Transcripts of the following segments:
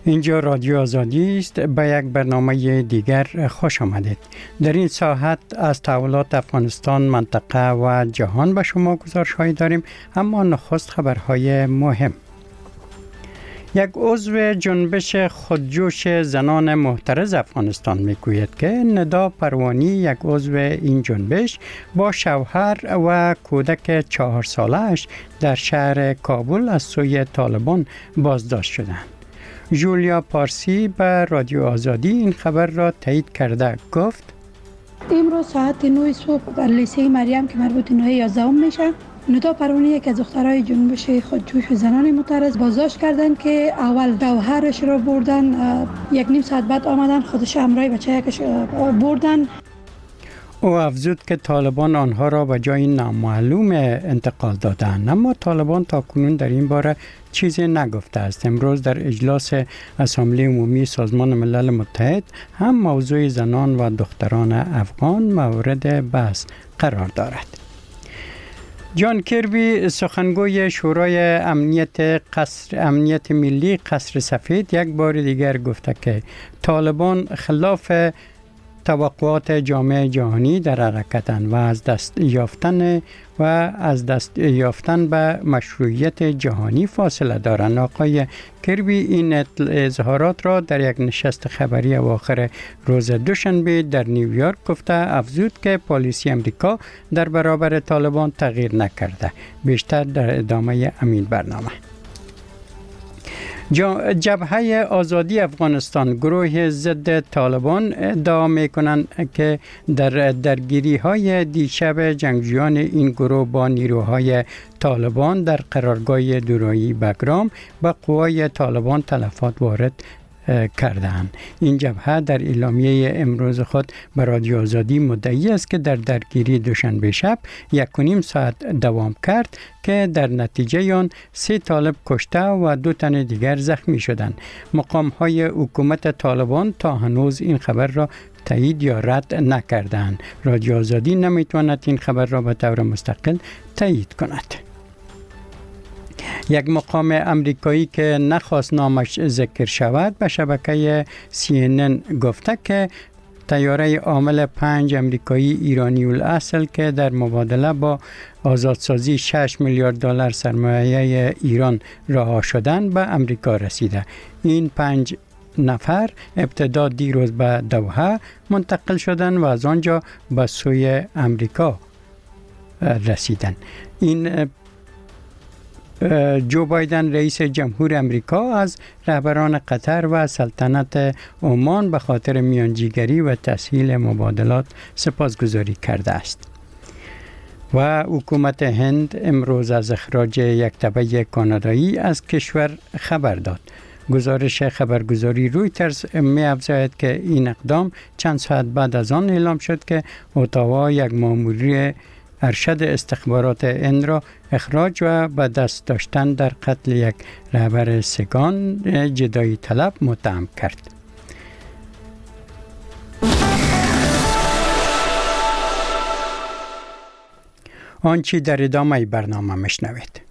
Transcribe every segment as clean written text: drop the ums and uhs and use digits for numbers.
اینجا رادیو آزادی است. به یک برنامه دیگر خوش آمدید. در این ساعت از تحولات افغانستان، منطقه و جهان به شما گزارش‌هایی داریم، اما نخست خبرهای مهم. یک عضو جنبش خودجوش زنان محترض افغانستان میگوید که ندا پروانی، یک عضو این جنبش، با شوهر و کودک 4 ساله‌اش در شهر کابل از سوی طالبان بازداشت شدند. جولیا پارسی به رادیو آزادی این خبر را تایید کرده گفت: امروز ساعت 9 صبح در لیسه مریم که مربوط نوع 11 میشه، ندا پروانی یک از دخترای جنبش خودجوش زنان معترض بازداشت کردند که اول شوهرش را بردن، 1.5 ساعت بعد آمدن خودش همراه بچه‌اش بردن. او افزود که طالبان آنها را به جای نامعلوم انتقال دادند، اما طالبان تاکنون در این باره چیزی نگفته است. امروز در اجلاس اسامبله عمومی سازمان ملل متحد هم موضوع زنان و دختران افغان مورد بحث قرار دارد. جان کربی، سخنگوی شورای امنیت ملی قصر سفید، یک بار دیگر گفته که طالبان خلاف توقعات جامعه جهانی در حرکتند و از دست یافتن به مشروعیت جهانی فاصله دارند. آقای کربی این اظهارات را در یک نشست خبری اواخر روز دوشنبه در نیویورک گفته، افزود که پالیسی امریکا در برابر طالبان تغییر نکرده. بیشتر در ادامه همین برنامه. جبهه آزادی افغانستان، گروه ضد طالبان، ادعا می‌کنند که در درگیری‌های دیشب جنگجویان این گروه با نیروهای طالبان در قرارگاه دورایی بگرام به قوای طالبان تلفات وارد کردند. این جبهه در اعلامیه امروز خود به رادیو آزادی مدعی است که در درگیری دوشنبه شب 1.5 ساعت دوام کرد که در نتیجه آن 3 طالب کشته و 2 تن دیگر زخمی شدند. مقام‌های حکومت طالبان تا هنوز این خبر را تایید یا رد نکردند. رادیو آزادی نمیتواند این خبر را به طور مستقل تایید کند. یک مقام امریکایی که نخواست نامش ذکر شود به شبکه CNN گفته که طیاره حامل 5 امریکایی ایرانی الاصل که در مبادله با آزادسازی 6 میلیارد دلار سرمایه ایران رها شدند به امریکا رسیده. این 5 نفر ابتدا دیروز به دوحه منتقل شدند و از آنجا به سوی امریکا رسیدند. این جو بایدن رئیس جمهور امریکا از رهبران قطر و سلطنت عمان به خاطر میانجیگری و تسهیل مبادلات سپاسگزاری کرده است. و حکومت هند امروز از اخراج یک تبع کانادایی از کشور خبر داد. گزارش خبرگزاری رویترز می افزاید که این اقدام چند ساعت بعد از آن اعلام شد که اتاوا یک مأمور ارشد استخبارات هند را اخراج و به دست داشتن در قتل یک رهبر سگان جدایی طلب متهم کرد. آنچه در ادامه برنامه میشنوید.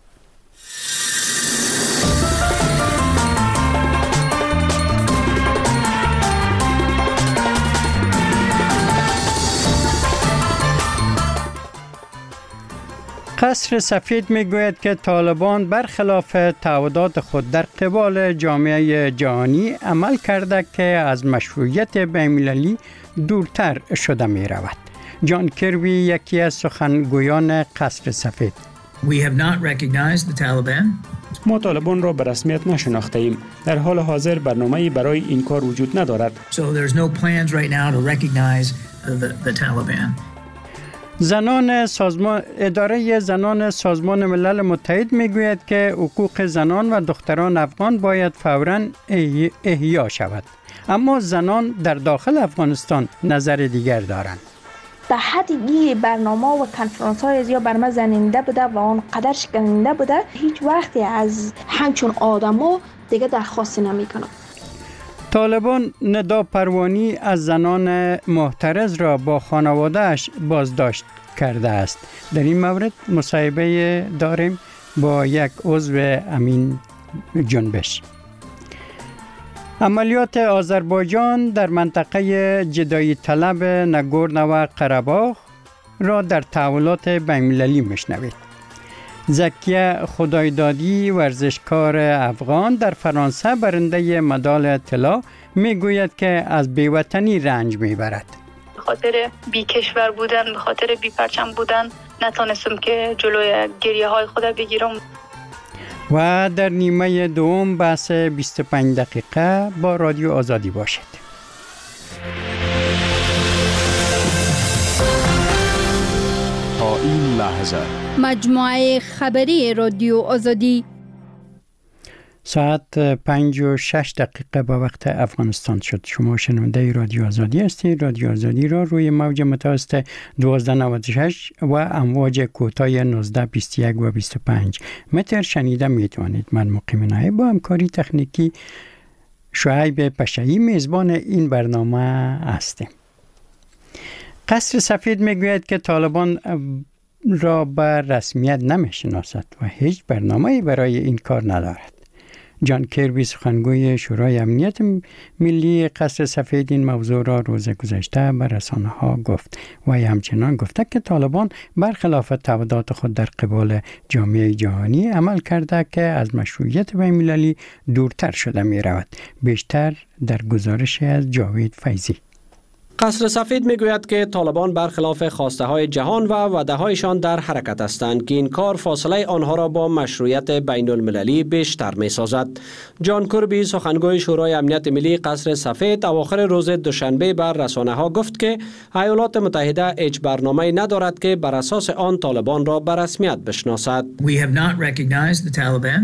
قصر سفید میگوید که طالبان برخلاف تعهدات خود در قبال جامعه جهانی عمل کرده که از مشروعیت بین‌المللی دورتر شده می رود. جان کربی، یکی از سخنگویان قصر سفید: We have not recognized the Taliban. ما طالبان را به رسمیت نشناخته ایم. در حال حاضر برنامه‌ای برای این کار وجود ندارد. So there's no plans right now to recognize the Taliban. اداره زنان سازمان ملل متحد میگوید که حقوق زنان و دختران افغان باید فوراً احیا شود، اما زنان در داخل افغانستان نظر دیگر دارند. به حدی برنامه و کنفرانس های زیاد بر ما زننده بوده و آن قدر شکننده بوده، هیچ وقتی از همچون آدمو دیگه درخواست نمیکنم. طالبان ندا پروانی از زنان محترض را با خانواده‌اش بازداشت کرده است. در این مورد مصاحبه داریم با یک عضو امین جنبش. عملیات آذربایجان در منطقه جدایی طلب ناگورنو و قره‌باخ را در تحولات بین‌المللی میشنوید. زکیه خدایدادی ورزشکار افغان در فرانسه برنده مدال طلا میگوید که از بیوطنی رنج میبرد. به خاطر بی کشور بودن، به خاطر بی پرچم بودن نتونستم که جلوی گریه های خود بگیرم. و در نیمه دوم بحث 25 دقیقه با رادیو آزادی باشید. تا این لحظه مجموعه خبری رادیو آزادی ساعت 5:06 به وقت افغانستان شد. شما شنونده رادیو آزادی هستید. رادیو آزادی را روی موج متوسط 1296 و امواج کوتاه 19، 21 و 25 متر شنیده میتوانید. من مقیم نایب با همکاری تکنیکی شعیب پشایی میزبان این برنامه هستیم. قصر سفید میگوید که طالبان را به رسمیت نمیشناسد و هیچ برنامه‌ای برای این کار ندارد. جان کربی سخنگوی شورای امنیت ملی قصر سفید این موضوع را روز گذشته به رسانه‌ها گفت و همچنان گفته که طالبان برخلاف تعهدات خود در قبال جامعه جهانی عمل کرده که از مشروعیت بین‌المللی دورتر شده می رود. بیشتر در گزارش از جاوید فیضی. قصر سفید میگوید که طالبان برخلاف خواسته های جهان و وعده هایشان در حرکت هستند که این کار فاصله آنها را با مشروعیت بین المللی بیشتر می سازد. جان کربی سخنگوی شورای امنیت ملی قصر سفید اواخر روز دوشنبه بر رسانه ها گفت که ایالات متحده هیچ برنامه‌ای ندارد که بر اساس آن طالبان را به رسمیت بشناسد. We have not recognized the Taliban.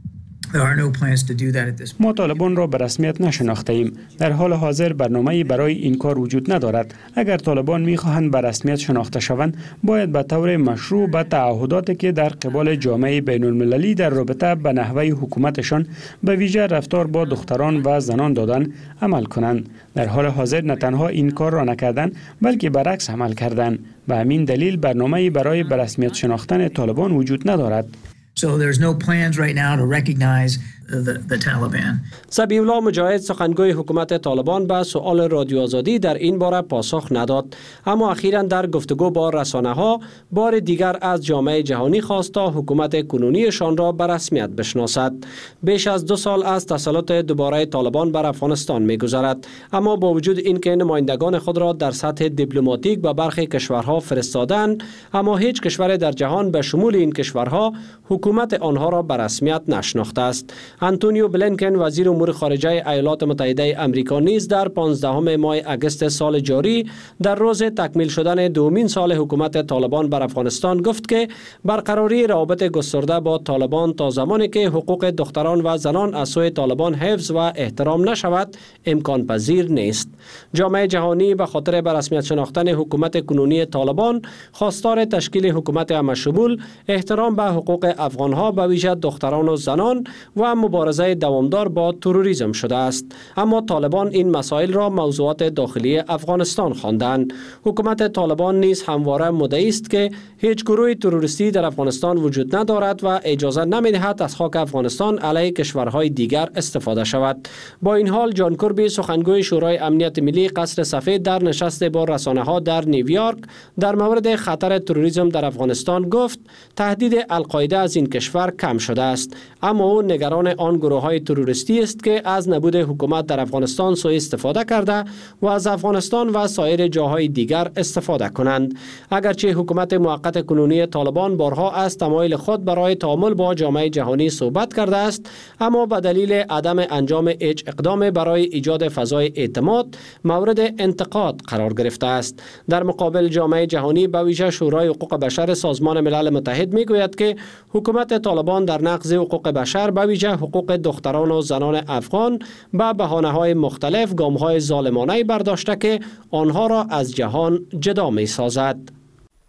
ما طالبان را به رسمیت نشناخته ایم. در حال حاضر برنامه‌ای برای این کار وجود ندارد. اگر طالبان می‌خواهند به رسمیت شناخته شوند، باید به طور مشروع به تعهداتی که در قبال جامعه بین‌المللی در رابطه به نحوه حکومتشان به ویژه رفتار با دختران و زنان دادن عمل کنند. در حال حاضر نه تنها این کار را نکردند، بلکه برعکس عمل کردند. به همین دلیل برنامه‌ای برای به رسمیت شناختن طالبان وجود ندارد. So there's no plans right now to recognize the Taliban. ذبیح الله مجاهد سخنگوی حکومت طالبان به سؤال رادیو آزادی در این باره پاسخ نداد، اما اخیراً در گفتگو با رسانه‌ها بار دیگر از جامعه جهانی خواست تا حکومت کنونیشان را به رسمیت بشناسد. بیش از 2 سال از تسلط دوباره طالبان بر افغانستان می‌گذرد، اما با وجود اینکه نمایندگان خود را در سطح دیپلماتیک به برخی کشورها فرستادند، اما هیچ کشور در جهان به شمول این کشورها حکومت آنها را به رسمیت نشناخته است. آنتونیو بلینکن وزیر امور خارجه ایالات متحده آمریکا نیز در 15 ماه اگست سال جاری در روز تکمیل شدن دومین سال حکومت طالبان بر افغانستان گفت که برقراری روابط گسترده با طالبان تا زمانی که حقوق دختران و زنان از سوی طالبان حفظ و احترام نشود امکان پذیر نیست. جامعه جهانی به خاطر به رسمیت شناختن حکومت کنونی طالبان خواستار تشکیل حکومت همشمول، احترام به حقوق افغانها به ویژه دختران و زنان و مبارزه دوامدار با تروریسم شده است. اما طالبان این مسائل را موضوعات داخلی افغانستان خواندند. حکومت طالبان نیز همواره مدعی است که هیچ گروه تروریستی در افغانستان وجود ندارد و اجازه نمی‌دهد از خاک افغانستان علیه کشورهای دیگر استفاده شود. با این حال جان کربی سخنگوی شورای امنیت ملی قصر سفید در نشست با رسانه‌ها در نیویورک در مورد خطر تروریسم در افغانستان گفت تهدید القاعده از این کشور کم شده است، اما او نگران آن گروه‌های تروریستی است که از نبود حکومت در افغانستان سوء استفاده کرده و از افغانستان و سایر جاهای دیگر استفاده کنند. اگرچه حکومت موقت کنونی طالبان بارها از تمایل خود برای تعامل با جامعه جهانی صحبت کرده است، اما به دلیل عدم انجام هیچ اقدام برای ایجاد فضای اعتماد مورد انتقاد قرار گرفته است. در مقابل جامعه جهانی به ویژه شورای حقوق بشر سازمان ملل متحد میگوید که حکومت طالبان در نقض حقوق بشر به ویژه حقوق دختران و زنان افغان به بهانه‌های مختلف گام‌های ظالمانه برداشته که آنها را از جهان جدا می‌سازد.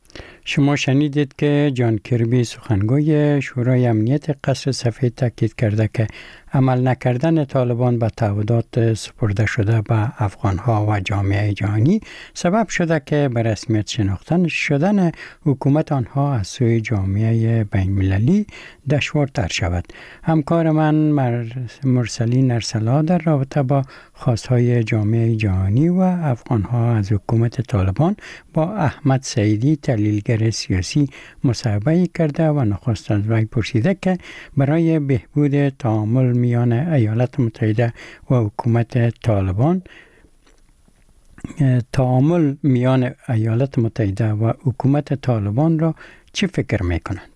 شما شنیدید که جان کربی سخنگوی شورای امنیت قصر سفید تاکید کرده که عمل نکردن طالبان به تعهدات سپرده شده به افغانها و جامعه جهانی سبب شده که به رسمیت شناختن شدن حکومت آنها از سوی جامعه بین‌المللی دشوارتر شود. همکار من مرسلین ارسلا در رابطه با خواستهای جامعه جهانی و افغانها از حکومت طالبان با احمد سعیدی تحلیلگر سیاسی مصاحبه کرده و نخست از وی پرسیده که برای بهبود تعامل میان ایالات متحده و حکومت طالبان و حکومت طالبان را چی فکر میکنند؟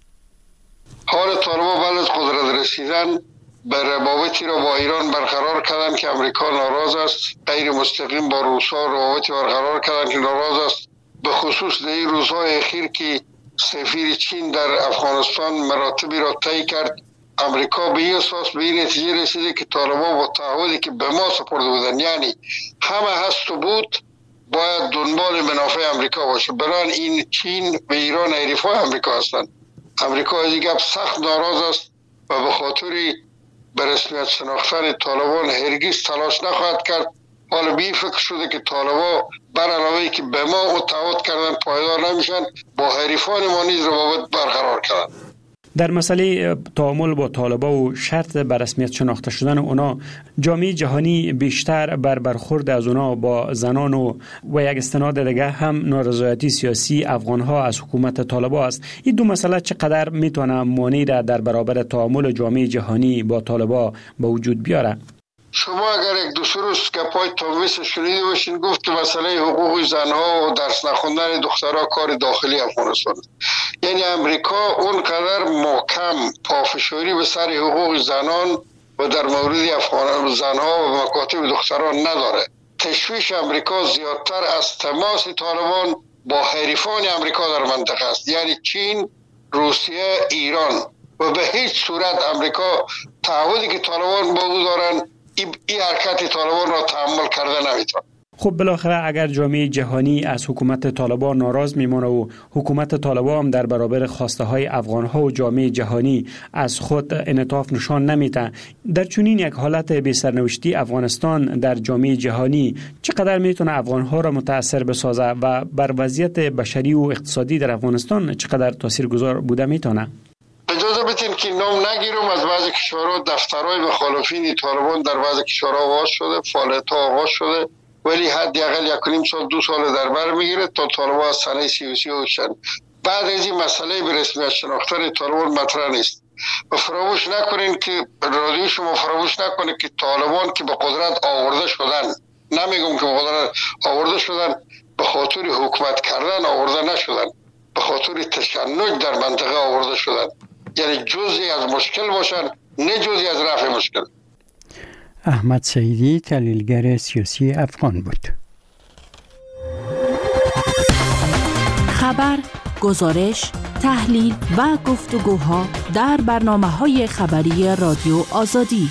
حال طالبان بعد از قدرت رسیدن به روابطی را با ایران برقرار کردند که امریکا ناراض است، غیر مستقیم با روسا روابطی برقرار کردند که ناراض است، به خصوص در این روزهای اخیر که سفیر چین در افغانستان مراتبی را طی کرد. امریکا به این اساس به این نتیجه رسیده که طالبان با تعهدی که به ما سپرده بودن، یعنی همه هست و بود، باید دنبال منافع امریکا باشه. برای این چین و ایران حریفای امریکا هستند. امریکا از این گپ سخت ناراض است و به خاطر به رسمیت شناختن طالبان هرگز تلاش نخواهد کرد. حالا به این فکر شده که طالبان بر علاوه که به ما تعهد کردن پایدار نمیشن، با حریفان ما نیز روابط برقرار کردن. در مسئله تعامل با طالبان و شرط به رسمیت شناخته شدن اونا، جامعه جهانی بیشتر بر برخورد از اونا با زنان و یک استناد دیگه هم نارضایتی سیاسی افغانها از حکومت طالبان است. این دو مسئله چقدر میتونه مانع را در برابر تعامل جامعه جهانی با طالبان به وجود بیاره؟ شما اگر یک دو سه روز که پای تاویس شنیده باشین، گفت که مسئله حقوق زنها و درس نخوندن دخترها کار داخلی افغانستان است. یعنی امریکا اونقدر محکم پافشاری به سر حقوق زنان و در مورد زنها و مکاتب دختران نداره. تشویش امریکا زیادتر از تماس طالبان با حریفان امریکا در منطقه است، یعنی چین، روسیه، ایران. و به هیچ صورت امریکا تعهدی که طالبان با او دارن این حرکت طالبان را تحمل کرده نمیتونه. خب بالاخره اگر جامعه جهانی از حکومت طالبان ناراض میمونه و حکومت طالبان هم در برابر خواسته های افغان ها و جامعه جهانی از خود انعطاف نشان نمیده، در چنین یک حالت بی سرنوشتی افغانستان در جامعه جهانی چقدر میتونه افغان ها را متاثر بسازه و بر وضعیت بشری و اقتصادی در افغانستان چقدر تاثیرگذار بوده میتونه؟ اجازه بدین که نام نگیرم. از بعضی کشورها دفترهای مخالفین طالبان در بعضی کشورها آغاز شده، فعالیت‌ها آغاز شده، ولی حداقل 1.5 سال 2 سال در بر میگیره تا طالبان از صحنه سیاسی اوشن. بعد از این مسئله به رسمیت شناختن طالبان مطرح نیست. و فراموش نکنین که رادیو شما فراموش نکنه که طالبان که به قدرت آورده شدن، نمیگم که به قدرت آورده شدن، به خاطر حکومت کردن آورده نشدن، به خاطر تشنج در منطقه آورده شدن. یعنی جزئی از مشکل باشن، نه جزئی از رفع مشکل. احمد سعیدی تحلیلگر سیاسی افغان بود. خبر، گزارش، تحلیل و گفتگوها در برنامه‌های خبری رادیو آزادی.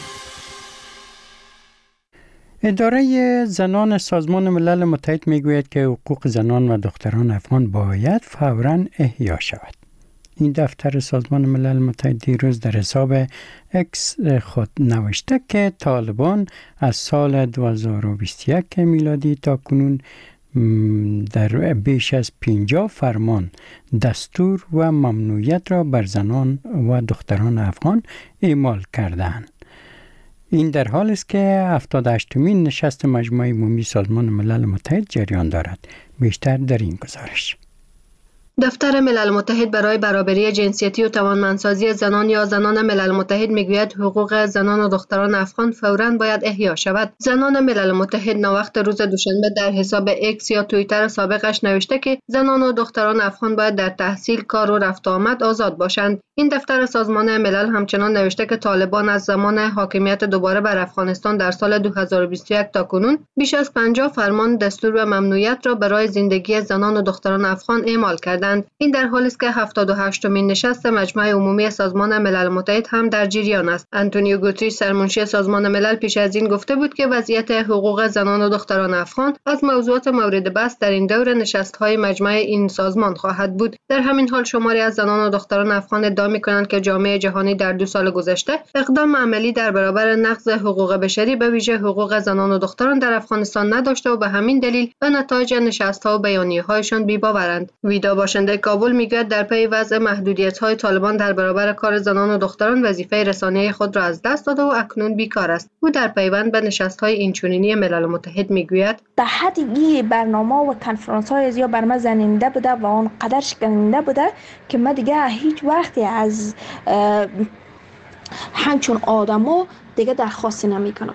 اداره زنان سازمان ملل متحد میگوید که حقوق زنان و دختران افغان باید فوراً احیا شود. این دفتر سازمان ملل متحد دیروز در حساب اکس خود نوشته که طالبان از سال 2021 میلادی تا کنون در بیش از 50 فرمان، دستور و ممنوعیت را بر زنان و دختران افغان اعمال کردند. این در حالی است که 78مین نشست مجمع عمومی سازمان ملل متحد جریان دارد. بیشتر در این گزارش. دفتر ملل متحد برای برابری جنسیتی و توانمندسازی زنان یا زنان ملل متحد میگوید حقوق زنان و دختران افغان فوراً باید احیا شود. زنان ملل متحد ناوقت روز دوشنبه در حساب اکس یا توییتر سابقش نوشته که زنان و دختران افغان باید در تحصیل، کار و رفت و آمد آزاد باشند. این دفتر سازمان ملل همچنان نوشته که طالبان از زمان حاکمیت دوباره بر افغانستان در سال 2021 تا کنون بیش از 50 فرمان، دستور و ممنوعیت را برای زندگی زنان و دختران افغان اعمال کردند. کردند. این در حالی است که 78مین نشست مجمع عمومی سازمان ملل متحد هم در جریان است. آنتونیو گوتریش سرمنشی سازمان ملل پیش از این گفته بود که وضعیت حقوق زنان و دختران افغان از موضوعات مورد بحث در این دور نشست‌های مجمع این سازمان خواهد بود. در همین حال شماری از زنان و دختران افغان ادعا می‌کنند که جامعه جهانی در 2 سال گذشته اقدام عملی در برابر نقض حقوق بشری به ویژه حقوق زنان و دختران در افغانستان نداشته و به همین دلیل به نتایج نشست‌ها و بیانیه‌هایشان بی‌باورند. ویدا باشنده کابل میگوید در پی وضع محدودیت‌های طالبان در برابر کار زنان و دختران وظیفه رسانه خود را از دست داده و اکنون بیکار است. او در پیوند به نشست‌های اینچنینی ملل متحد میگوید به حدی برنامه و کنفرانس‌های زیاد بر من زننده بوده و اون قدر شکننده بوده که من دیگه هیچ وقتی از همچون آدمو دیگه درخواست نمی‌کنم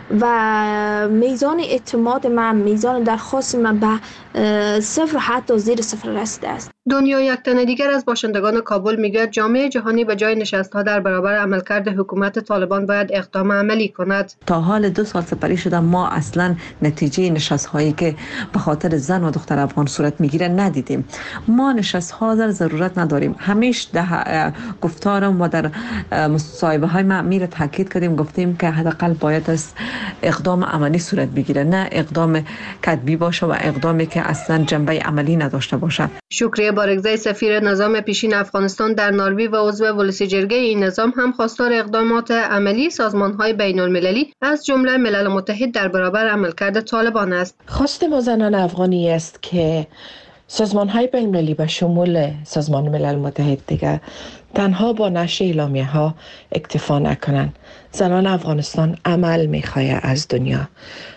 و میزان اعتماد من، میزان درخواست من به 0 حتی زیر 0 رسیده است. دنیا یک تن دیگر از باشندگان کابل میگوید جامعه جهانی به جای نشست‌ها در برابر عملکرد حکومت طالبان باید اقدام عملی کند. تا حال 2 سال سپری شده ما اصلا نتیجه نشست‌هایی که به خاطر زن و دختر افغان صورت میگیره ندیدیم. ما نشست‌ها در ضرورت نداریم. همیشه گفتارم و در مصاحبه‌های ما میره تاکید کردیم، گفتیم که حداقل باید از اقدام عملی صورت بگیره، نه اقدام کتبی باشه و اقدامی که اصلا جنبه عملی نداشته باشه. شکریه بارگزای سفیر نظام پیشین افغانستان در نروژ و عضو ولسی جرگه این نظام هم خواستار اقدامات عملی سازمان‌های بین‌المللی از جمله ملل متحد در برابر عملکرد طالبان است. خواست ما زنان افغانی است که سازمان‌های بین‌المللی به شمول سازمان ملل متحد دیگر تنها با نشر اعلامیه‌ها اکتفا نکنند. زنان افغانستان عمل می‌خواهند از دنیا.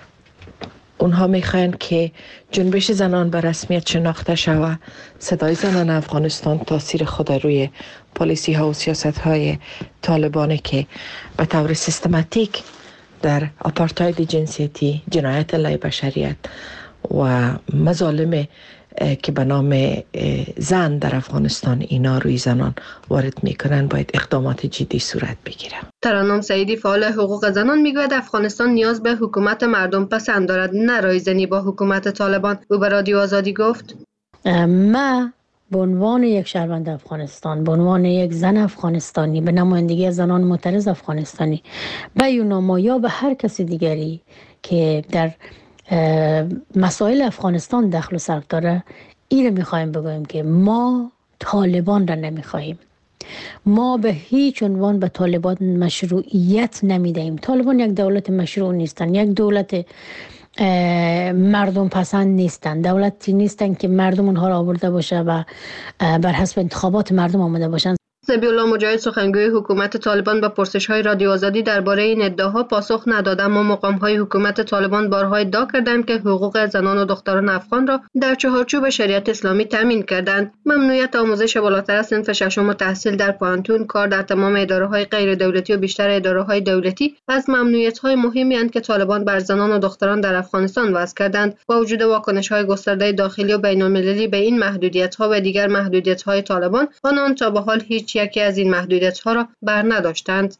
اونها میخواهند که جنبش زنان به رسمیت شناخته شود. صدای زنان افغانستان تاثیر خود روی پالیسی ها و سیاست های طالبانه که به طور سیستماتیک در آپارتاید جنسیتی، جنایت علیه بشریت و مظالم که به نام زن در افغانستان اینا روی زنان وارد میکنن باید اقدامات جدی صورت بگیره. ترنم سعیدی فعال حقوق زنان میگوید افغانستان نیاز به حکومت مردم پسند دارد، نه رایزنی با حکومت طالبان. او به رادیو آزادی گفت ما به عنوان یک شهروند افغانستان، به عنوان یک زن افغانستانی، به نمایندگی زنان معترض افغانستانی، به یوناما یا به هر کسی دیگری که در مسائل افغانستان دخل و سر داره، این رو میخوایم بگویم که ما طالبان را نمیخواهیم. ما به هیچ عنوان به طالبان مشروعیت نمیدهیم. طالبان یک دولت مشروع نیستن، یک دولت مردم پسند نیستن، دولتی نیستن که مردم اونها را آورده باشه و بر حسب انتخابات مردم آمده باشن. ذبیح الله مجاهد سخنگوی حکومت طالبان به پرسش‌های رادیو آزادی درباره این ادعاها پاسخ نداد، اما مقام‌های حکومت طالبان بارها ادعا کردند که حقوق زنان و دختران افغان را در چهارچوب شریعت اسلامی تامین کردند. ممنوعیت آموزش بالاتر از صنف ششم و تحصیل در پانتون، کار در تمام اداره‌های غیر دولتی و بیشتر اداره‌های دولتی از ممنوعیت‌های مهمی اند که طالبان بر زنان و دختران در افغانستان وضع کردند. با وجود واکنش‌های گسترده داخلی و بین‌المللی به این محدودیت‌ها و دیگر محدودیت‌های طالبان، آنان تا به حال هیچ یکی از این محدودیت‌ها را بر نداشتند.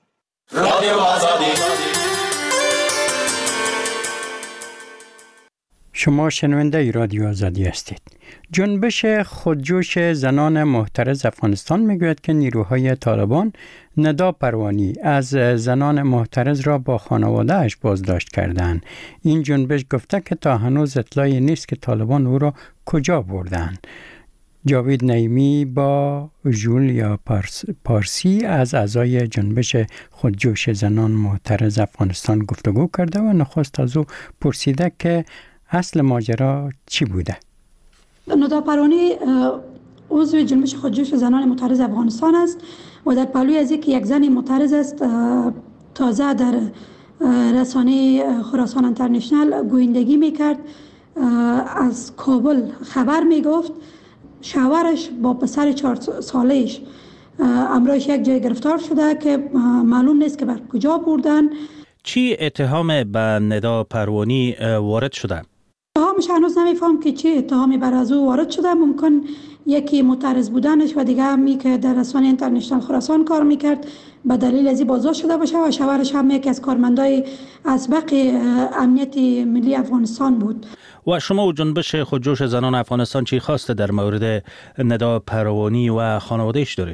شما شنونده رادیو آزادی هستید. جنبش خودجوش زنان محترض افغانستان میگوید که نیروهای طالبان ندا پروانی از زنان محترض را با خانواده‌اش بازداشت کردند. این جنبش گفته که تا هنوز اطلاعی نیست که طالبان او را کجا بردند. جاوید نعیمی با جولیا پارسی از اعضای جنبش خودجوش زنان محترض افغانستان گفتگو کرده و نخست از او پرسیده که اصل ماجرا چی بوده. ندا پروانی عضو جنبش خودجوش زنان معترض افغانستان است و در پهلوی از یک زن معترض است تازه در رسانه خراسان انترنشنال گویندگی میکرد. از کابل خبر میگفت شوهرش با پسر 4 ساله‌اش امروز یک جای گرفتار شده که معلوم نیست که بر کجا بردن. چی اتهام به ندا پروانی وارد شده؟ اتهامش هنوز نمیفهم که چه اتهامی بر از او وارد شده. ممکن یکی معترض بودنش و دیگه همی که در رسانه اینترنشنال خراسان کار میکرد به دلیل از بازداشت شده باشه و شوهرش هم یکی از کارمندای اسبق امنیت ملی افغانستان بود. و شما و جنبش خودجوش زنان افغانستان چی خواسته در مورد ندا پروانی و خانوادهش دارین؟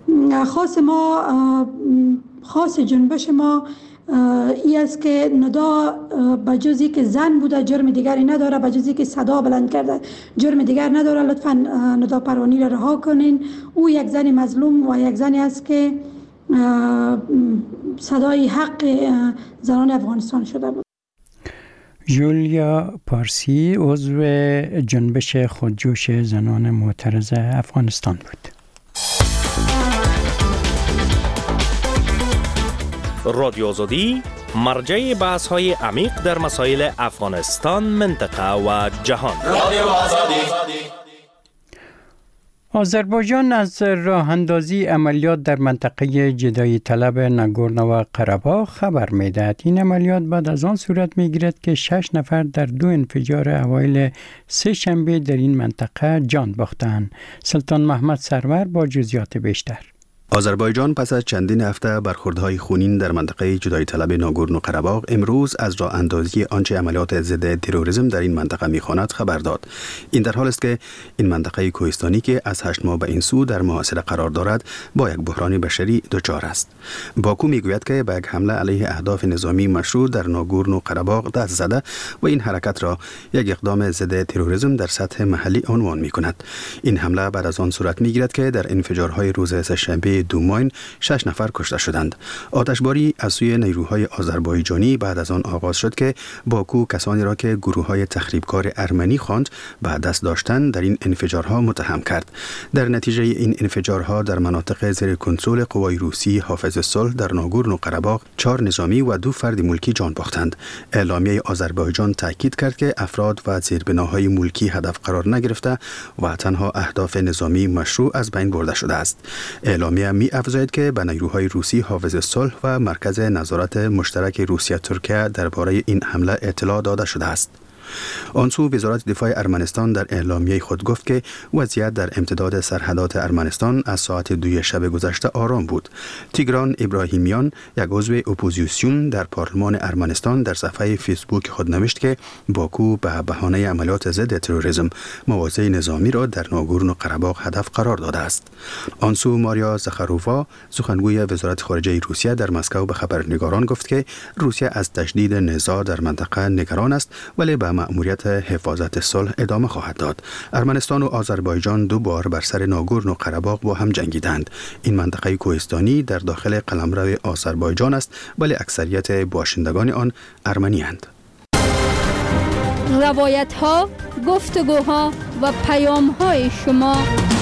خاص جنبش ما ای است که ندا بجزی که زن بوده جرم دیگری نداره، بجزی که صدا بلند کرده جرم دیگر نداره. لطفا ندا پروانی را رها کنین. او یک زن مظلوم و یک زنی است که صدای حق زنان افغانستان شده بود. جولیا پارسی عضو جنبش خودجوش زنان معترض افغانستان بود. رادیو آزادی مرجع بحث های عمیق در مسائل افغانستان، منطقه و جهان. رادیو آزادی. آذربایجان از راه اندازی عملیات در منطقه جدایی طلب ناگورنو قره‌باغ خبر می‌دهد. این عملیات بعد از آن صورت می‌گیرد که 6 نفر در 2 انفجار اوایل سه شنبه در این منطقه جان باختند. سلطان محمد سرور با جزئیات بیشتر. آذربایجان پس از چندین هفته برخوردهای خونین در منطقه جدایی طلب ناگورنو قره‌باغ امروز از راه اندازی آنچه عملیات ضد تروریسم در این منطقه می‌خواند خبر داد. این در حال است که این منطقه کوهستانی که از 8 ماه به این سو در محاصره قرار دارد با یک بحران بشری دچار است. باکو میگوید که به یک حمله علیه اهداف نظامی مشروع در ناگورنو قره‌باغ دست زده و این حرکت را یک اقدام ضد تروریسم در سطح محلی عنوان می‌کند. این حمله بعد از آن صورت می‌گیرد که در انفجارهای روز سه‌شنبه دوماین 6 نفر کشته شدند. آتشباری از سوی نیروهای آذربایجانی بعد از آن آغاز شد که باکو کسانی را که گروه‌های تخریبکار ارمنی خواند به دست داشتن در این انفجارها متهم کرد. در نتیجه این انفجارها در مناطق زیر کنترل قوای روسی حافظ صلح در ناگورنو قره‌باغ 4 نظامی و 2 فرد ملکی جان باختند. اعلامیه آذربایجان تاکید کرد که افراد و زیربناهای ملکی هدف قرار نگرفته و تنها اهداف نظامی مشروع از بین برده شده است. اعلامیه می افزاید که به نیروهای روسی حافظ صلح و مرکز نظارت مشترک روسیه ترکیه درباره این حمله اطلاع داده شده است. آنسو وزارت دفاع ارمنستان در اعلامیه خود گفت که وضعیت در امتداد سرحدات ارمنستان از ساعت 2 شب گذشته آرام بود. تیگران ابراهیمیان، یک عضو اپوزیسیون در پارلمان ارمنستان، در صفحه فیسبوک خود نوشت که باکو به بهانه عملیات ضد تروریسم مواضع نظامی را در ناگورنو قره‌باغ هدف قرار داده است. آنسو ماریا زخارووا، سخنگوی وزارت خارجه روسیه، در مسکو به خبرنگاران گفت که روسیه از تشدید نزاع در منطقه نگران است ولی به مأموریت حفاظت صلح ادامه خواهد داد. ارمنستان و آذربایجان 2 بار بر سر ناگورنو قره‌باغ با هم جنگیدند. این منطقه کوهستانی در داخل قلمرو آذربایجان است ولی اکثریت باشندگان آن ارمنی اند. روایت ها، گفتگوها و پیام های شما.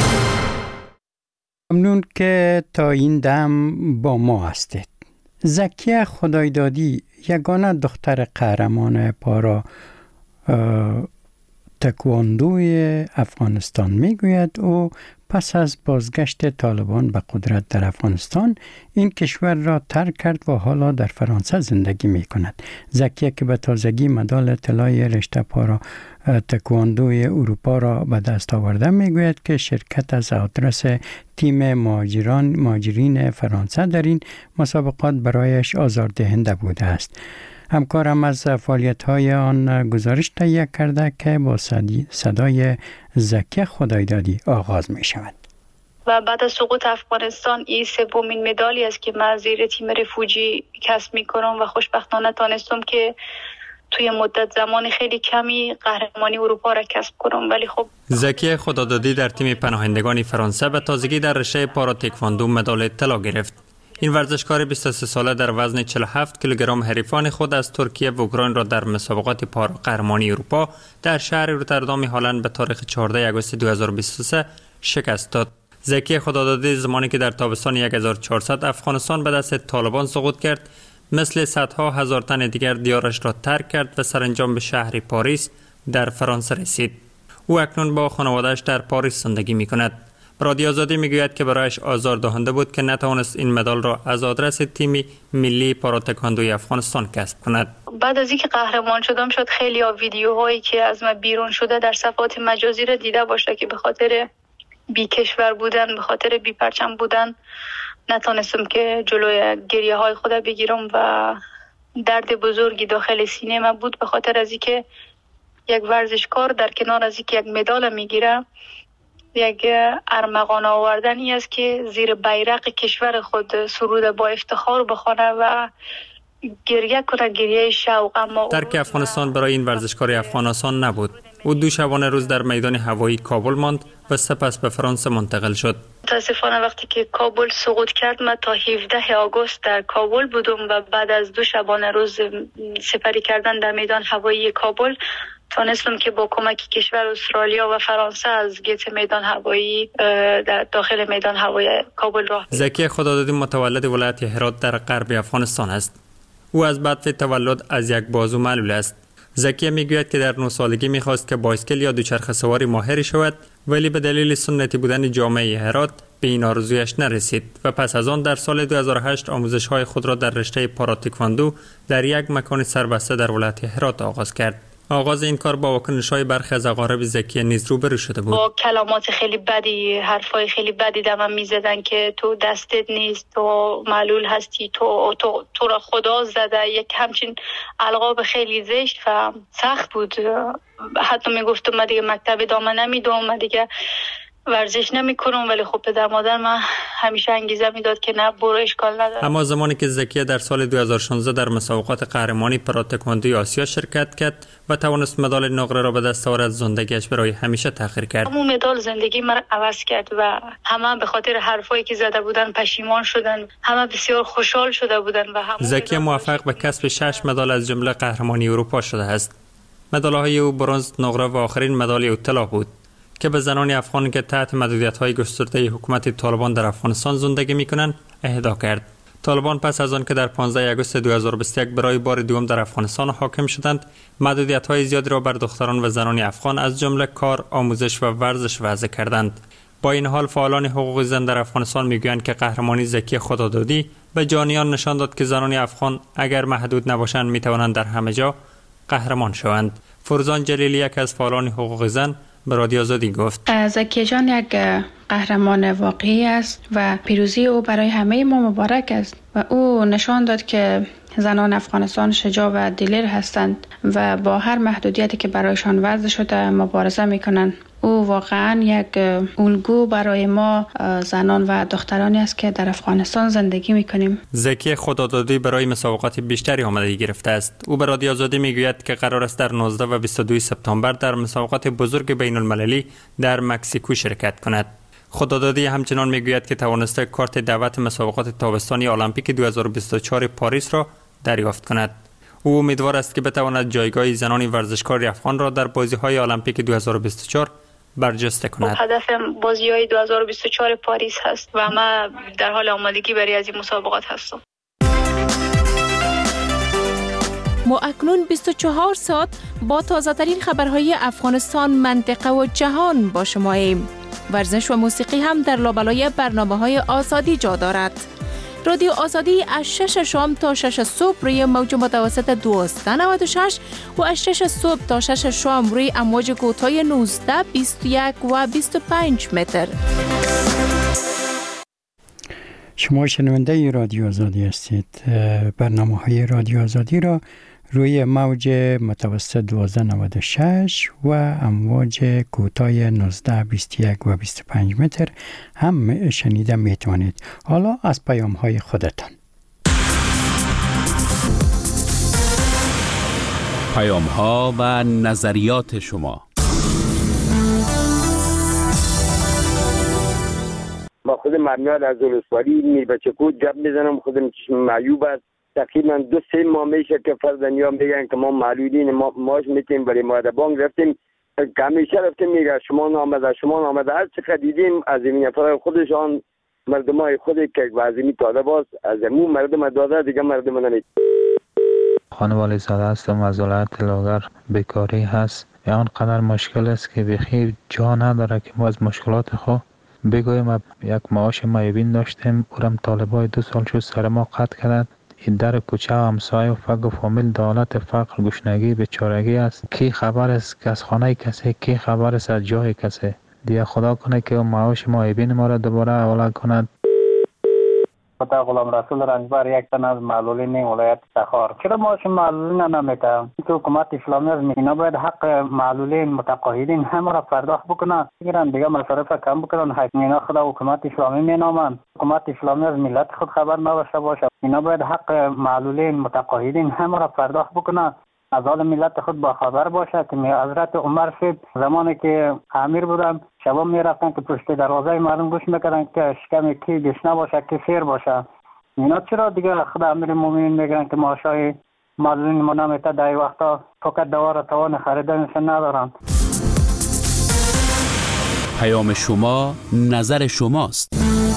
ممنون که تا این دم با ما هستید. زکیه خدایدادی، یگانه دختر قهرمان پارا تکواندوی افغانستان، میگوید او پس از بازگشت طالبان به قدرت در افغانستان این کشور را ترک کرد و حالا در فرانسه زندگی می کند. زکیه که به تازگی مدال طلای رشته پارا تکواندوی اروپا را به دست آورده میگوید که شرکت از آدرس تیم مهاجرین فرانسه در این مسابقات برایش آزاردهنده بوده است. همکارم از فعالیت‌های آن گزارش تهیه کرده که با صدای زکیه خدایدادی آغاز می شود. و بعد از سقوط افغانستان این 3مین مدالی است که من زیر تیم رفوجی کسب می‌کنم و خوشبختانه تانستم که توی مدت زمان خیلی کمی قهرمانی اروپا را کسب کنم. ولی خب زکیه خدایدادی در تیم پناهندگان فرانسه به تازگی در رشته پارا تکواندو مدال طلا گرفت. این ورزشکار 23 ساله در وزن 47 کیلوگرم حریفان خود از ترکیه و اوکراین را در مسابقات پارا قهرمانی اروپا در شهر روتردام هلند به تاریخ 14 آگوست 2023 شکست داد. زکیه خدایدادی زمانی که در تابستان 1400 افغانستان به دست طالبان سقوط کرد، مثل صدها هزار تن دیگر دیارش را ترک کرد و سرانجام به شهر پاریس در فرانسه رسید. او اکنون با خانواده‌اش در پاریس زندگی می‌کند. رادیو آزادی میگوید که برایش آزاردهنده بود که نتوانست این مدال را از آدرس تیم ملی پارا تکواندوی افغانستان کسب کند. بعد از اینکه قهرمان شدم شد خیلی ویدیوهایی که از من بیرون شده در صفحات مجازی را دیده باشه که به خاطر بی کشور بودن، به خاطر بی پرچم بودن نتونستم که جلوی گریه های خودم بگیرم و درد بزرگی داخل سینه من بود، به خاطر از اینکه یک ورزشکار در کنار از اینکه یک مدال میگیره یک ارمغان آوردنی است که زیر بیرق کشور خود سرود با افتخار بخونه و گریه کنه، گریه شوق. اما ترک افغانستان برای این ورزشکار افغان آسان نبود. او 2 شبانه روز در میدان هوایی کابل ماند و سپس به فرانسه منتقل شد. متاسفانه وقتی که کابل سقوط کرد من تا 17 آگوست در کابل بودم و بعد از 2 شبانه روز سپری کردن در میدان هوایی کابل تونستم که با کمک کشور استرالیا و فرانسه از گیت میدان هوایی در داخل میدان هوایی کابل راه. زکی خدادادی متولد ولایت هرات در غرب افغانستان است. او از بعد تولد از یک بازو معلول است. زکی میگوید که در 9 سالگی میخواست که بایسکل یا دوچرخه سواری ماهر شود، ولی به دلیل سنتی بودن جامعه هرات به این آرزویش نرسید و پس از آن در سال 2008 آموزش‌های خود را در رشته پاراتیکواندو در یک مکان سربسته در ولایت هرات آغاز کرد. آغاز این کار با واکنش‌های برخی از اقارب زکی نیز روبرو شده بود. با کلمات خیلی بدی، حرفای خیلی بدی در من می‌زدن که تو دستت نیست، تو معلول هستی، تو را خدا زده، یک همچین القاب خیلی زشت و سخت بود. حتی میگفتم من دیگه مکتب ادامه نمیدم، من دیگه ورزش نمیکنم، ولی خب پدر مادر من همیشه انگیزه میداد که نه، برو، اشکال نداره. اما زمانی که زکیه در سال 2016 در مسابقات قهرمانی پاراتکواندوی آسیا شرکت کرد و توانست مدال نقره را به دست آورد، زندگیش برای همیشه تغییر کرد. همون مدال زندگی من عوض کرد و همه به خاطر حرفایی که زده بودن پشیمان شدن، همه بسیار خوشحال شده بودن و زکیه موفق به کسب 6 مدال از جمله قهرمانی اروپا شده است. مدال‌های او برنز، نقره و آخرین مدال طلا بود که به زنان افغان که تحت محدودیت‌های گسترده حکومت طالبان در افغانستان زندگی می‌کنند اهدا کرد. طالبان پس از آن که در 15 آگوست 2021 برای بار دوم در افغانستان حاکم شدند، محدودیت‌های زیادی را بر دختران و زنان افغان از جمله کار، آموزش و ورزش وضع کردند. با این حال فعالان حقوق زن در افغانستان می‌گویند که قهرمانی زکی خدادادی به جانیان نشان داد که زنان افغان اگر محدود نباشند می‌توانند در همه جا قهرمان شوند. فرزان جلیلی، یک از فعالان حقوق زن، به رادیو آزادی گفت زکی جان یک قهرمان واقعی است و پیروزی او برای همه ما مبارک است و او نشان داد که زنان افغانستان شجاع و دلیر هستند و با هر محدودیتی که برایشان وضع شده مبارزه میکنند. او واقعا یک الگو برای ما زنان و دخترانی است که در افغانستان زندگی میکنیم. زکی خدادادی برای مسابقات بیشتری آمادگی گرفته است. او به رادیو آزادی میگوید که قرار است در 19 و 22 سپتامبر در مسابقات بزرگ بین المللی در مکزیکو شرکت کند. خدادادی همچنان میگوید که توانسته کارت دعوت مسابقات تابستانی المپیک 2024 پاریس را دریافت کند. او امیدوار است که بتواند جایگاه زنان ورزشکار افغان را در بازی‌های المپیک 2024 برجسته کند. هدفم بازی‌های 2024 پاریس هست و من در حال آمادگی برای از این مسابقات هستم. ما اکنون 24 ساعت با تازه‌ترین خبرهای افغانستان، منطقه و جهان با شماییم. ورزش و موسیقی هم در لابلای برنامه‌های آزادی جا دارد. رادیو آزادی از 6 شام تا 6 صبح روی موج متوسط 1296 و از 6 صبح تا 6 شام روی امواج کوتاه 19، 21 و 25 متر. شما شنونده رادیو آزادی هستید. برنامه‌های رادیو آزادی را روی موج متوسط 1296 و امواج کوتاه 19، 21 و 25 متر هم شنیده میتوانید. حالا از پیام‌های خودتان. پیام‌ها و نظریات شما. با خود مرمیاد از ولسوالی میربچه جب میزنم. خودم چشم معیوب است. تقریبا 2-3 ماه میشه که فرزندیان میگن که ما معلولین، ماش میتیم برای مادر بانک رفتیم که همیشه رفتیم میگه شما نامده هر چقدر دیدیم از این نفر خودشان مردمای خودی که وزیمی طالب است از امون مردم داده دیگه مردم نمید. خانم والی زاده هستم از ولایت لاغر. بیکاری هست آنقدر مشکل است که بخیر جا نداره که ما از مشکلات خود بگویم. یک معاش معیوبین داشتیم، اورم طالبای 2 سال شد سر ما قطع کردند. این در کوچه و همسایه و فقر و فامیل دولت فقر گشنگی بیچارگی است. کی خبر است که از خانه کسی، کی خبر است از جای کسی. دیگه خدا کنه که معاش معیبین ما را دوباره حواله کند. پتا غلام رسول رنجبر یک تن از معلولین ولایت تخار. چرا معاش معلولین نمیده؟ که حکومت اسلامی از اینا باید حق معلولین متقاعدین هم را پرداخت بکنن. بگیرن دیگه مصارف کم بکنن. اینا خدا حکومت اسلامی مینامن. حکومت اسلامی از ملت خود خبر نداشته باشه. اینا باید حق معلولین متقاعدین هم را پرداخت بکنن. از حال ملت خود با خبر باشه که حضرت عمر صاحب زمانی که امیر بودن شبا می رفتن که پشت دروازه مردم گوش میکردن که شکم کی گشنه باشه که سیر باشه. اینا چرا دیگه خدا امیر مومنین میگن که معاشای معلولین ما نمیته در وقتا فقط دوار توان خریدنش ندارن. پیام شما نظر شماست.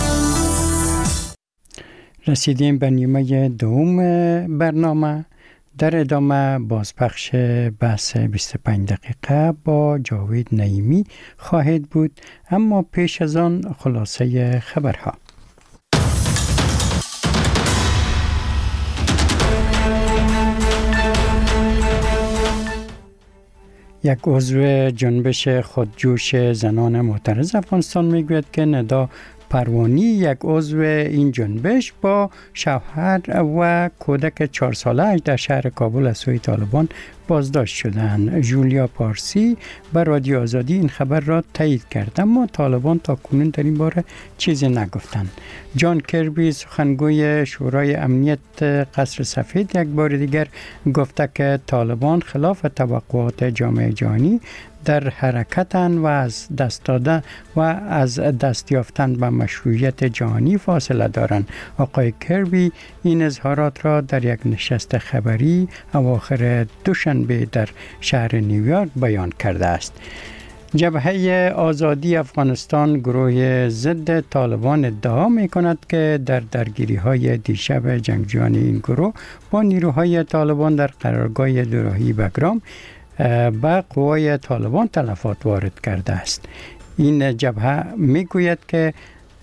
رسیدیم به نیمه دوم برنامه. در ادامه بازپخش بحث 25 دقیقه با جاوید نعیمی خواهد بود، اما پیش از آن خلاصه خبرها. یک عضو جنبش خودجوش زنان معترض افغانستان میگوید که ندا پروانی، یک عضو این جنبش، با شوهر و کودک 4 ساله‌اش در شهر کابل از سوی طالبان بازداشت شدند. جولیا پارسی بر رادیو آزادی این خبر را تایید کرد، اما طالبان تا کنون در این باره چیزی نگفتند. جان کربی سخنگوی شورای امنیت قصر سفید یک بار دیگر گفته که طالبان خلاف توقعات جامعه جهانی در حرکتن و از دست یافتن به مشروعیت جهانی فاصله دارند. آقای کربی این اظهارات را در یک نشست خبری اواخر دوشنبه در شهر نیویورک بیان کرده است. جبهه آزادی افغانستان، گروه ضد طالبان، ادعا می کند که در درگیری های دیشب جنگجویان این گروه با نیروهای طالبان در قرارگاه دوراهی بگرام به قوای طالبان تلفات وارد کرده است. این جبهه میگوید که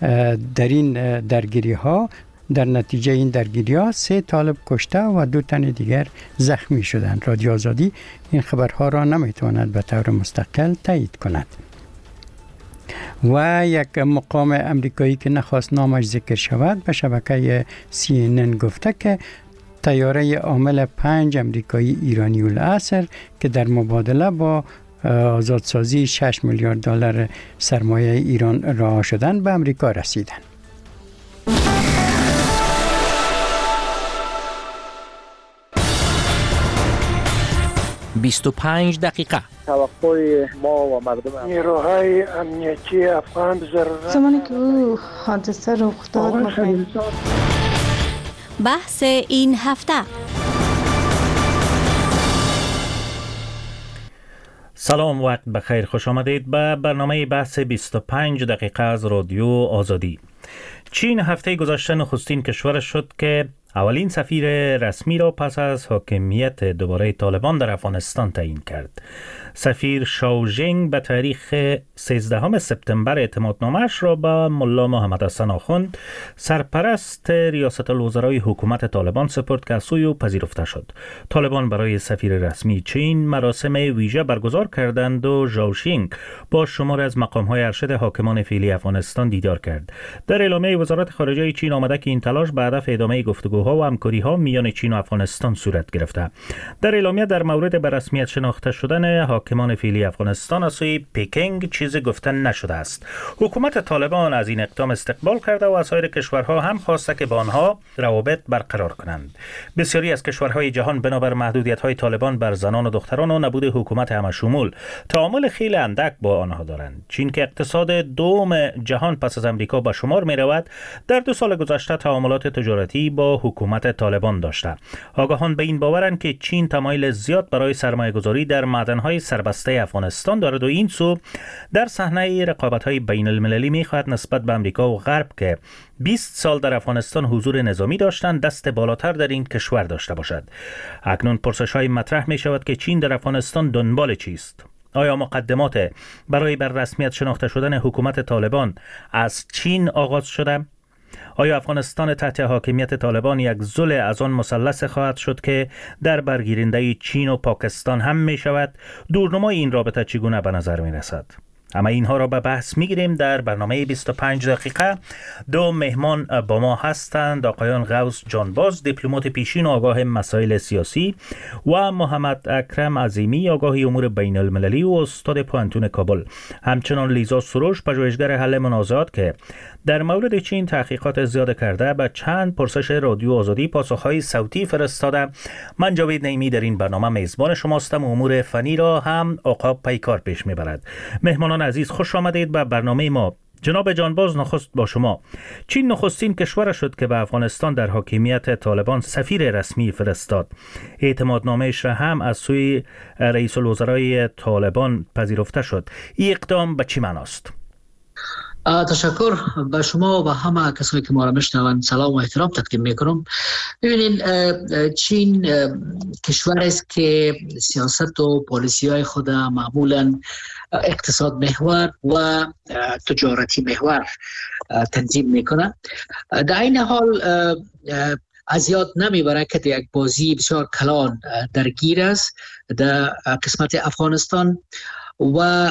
در نتیجه این درگیری ها 3 طالب کشته و 2 تن دیگر زخمی شدند. رادیو آزادی این خبرها را نمیتواند به طور مستقل تایید کند. و یک مقام امریکایی که نخواست نامش ذکر شود به شبکه CNN گفته که طیاره حامل 5 امریکایی ایرانی العصر که در مبادله با آزادسازی 6 میلیارد دلار سرمایه ایران رها شدند به امریکا رسیدند. 25 دقیقه. توقع ما و مردم نیروهای امنیتی افغان ضرورت زمانی که او حادثه رخ داد بحث این هفته. سلام، وقت بخیر، خوش آمدید به برنامه بحث 25 دقیقه از رادیو آزادی. چین هفته گذشته نخستین کشور شد که اولین سفیر رسمی را پس از حاکمیت دوباره طالبان در افغانستان تعیین کرد. سفیر شاو ژنگ به تاریخ 13 سپتامبر اعتمادنامه‌اش را به ملا محمد حسن آخوند، سرپرست ریاست الوزرای حکومت طالبان سپرد که از سوی او پذیرفته شد. طالبان برای سفیر رسمی چین مراسم ویژه برگزار کردند و ژاو ژنگ با شمار از مقام‌های ارشد حاکمان فعلی افغانستان دیدار کرد. در اعلامیه وزارت خارجه چین آمده که این تلاش به هدف ادامه گفتگوها و همکاری‌ها میان چین و افغانستان صورت گرفته. در اعلامیه در مورد به رسمیت شناخته شدن حاکمان فعلی افغانستان از سوی پکینگ چیزی گفتن نشده است. حکومت طالبان از این اقدام استقبال کرده و از سایر کشورها هم خواسته که با آنها روابط برقرار کنند. بسیاری از کشورهای جهان بنابر محدودیت‌های طالبان بر زنان و دختران و نبود حکومت همشمول تعامل خیلی اندک با آنها دارند. چین که اقتصاد دوم جهان پس از امریکا به شمار می‌رود، در 2 سال گذشته تعاملات تجارتی با حکومت طالبان داشته. آگاهان به این باورند که چین تمایل زیاد برای سرمایه‌گذاری در معدن‌های سربسته افغانستان دارد و این سو در صحنه رقابت‌های بین المللی می‌خواهد نسبت به امریکا و غرب که 20 سال در افغانستان حضور نظامی داشتند دست بالاتر در این کشور داشته باشد. اکنون پرسش‌های مطرح می‌شود که چین در افغانستان دنبال چیست؟ آیا مقدمات برای بر رسمیت شناخته شدن حکومت طالبان از چین آغاز شده؟ آیا افغانستان تحت حاکمیت طالبان یک ضلع از آن مثلث خواهد شد که در برگیرنده چین و پاکستان هم می شود؟ دورنمای این رابطه چگونه به نظر می رسد؟ اما اینها را به بحث میگیریم در برنامه 25 دقیقه. دو مهمان با ما هستند: آقایان غوث جانباز، دیپلمات پیشین و آگاه مسائل سیاسی، و محمد اکرم عظیمی، آگاه امور بین المللی و استاد پوانتون کابل. همچنان لیزا سروش، پژوهشگر حل منازعات که در مورد چین تحقیقات زیاد کرده، به چند پرسش رادیو آزادی پاسخهای صوتی فرستاده. من جاوید نعیمی در این برنامه میزبان شماستم. امور فنی را هم آقا پیکار پیش میبرد. مهمانان عزیز، خوش آمدید به برنامه ما. جناب جانباز، نخست با شما. چین نخستین کشور شد که به افغانستان در حاکمیت طالبان سفیر رسمی فرستاد. اعتمادنامه‌اش را هم از سوی رئیس الوزرای طالبان پذیرفته شد. این اقدام به چی معناست؟ تشکر به شما و همه کسایی که ما را میشنوند سلام و احترام تقدیم میکنم. ببینید، چین کشور است که سیاست و پالیسی های خود معمولا اقتصاد محور و تجارتی محور تنظیم میکنه. در این حال از یاد نمیبره که یک بازی بسیار کلان درگیر است در قسمت افغانستان و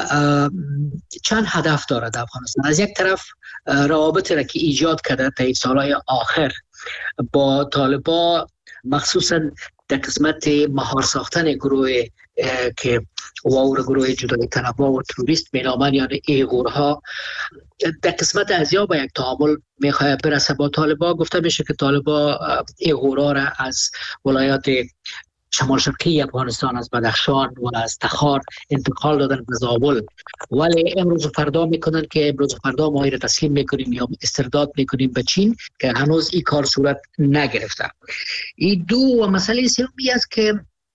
چند هدف داره در افغانستان. از یک طرف روابطی را که ایجاد کرده تا سالهای آخر با طالبان، مخصوصا در قسمت مهار ساختن گروه که گروه جدای طلبها و تروریست مینامند، یعنی ایغورها، در قسمت ازیا با یک تعامل میخواه برسه با طالبان. گفته میشه که طالبان ایغورها را از ولایات شمال شرقی افغانستان، از بدخشان و از تخار انتقال دادن به زابل، ولی امروز و فردا میکنن که امروز و فردا ما را تسلیم میکنیم یا استرداد میکنیم به چین، که هنوز این کار صورت نگرفته. این دو و مسئله سومی است که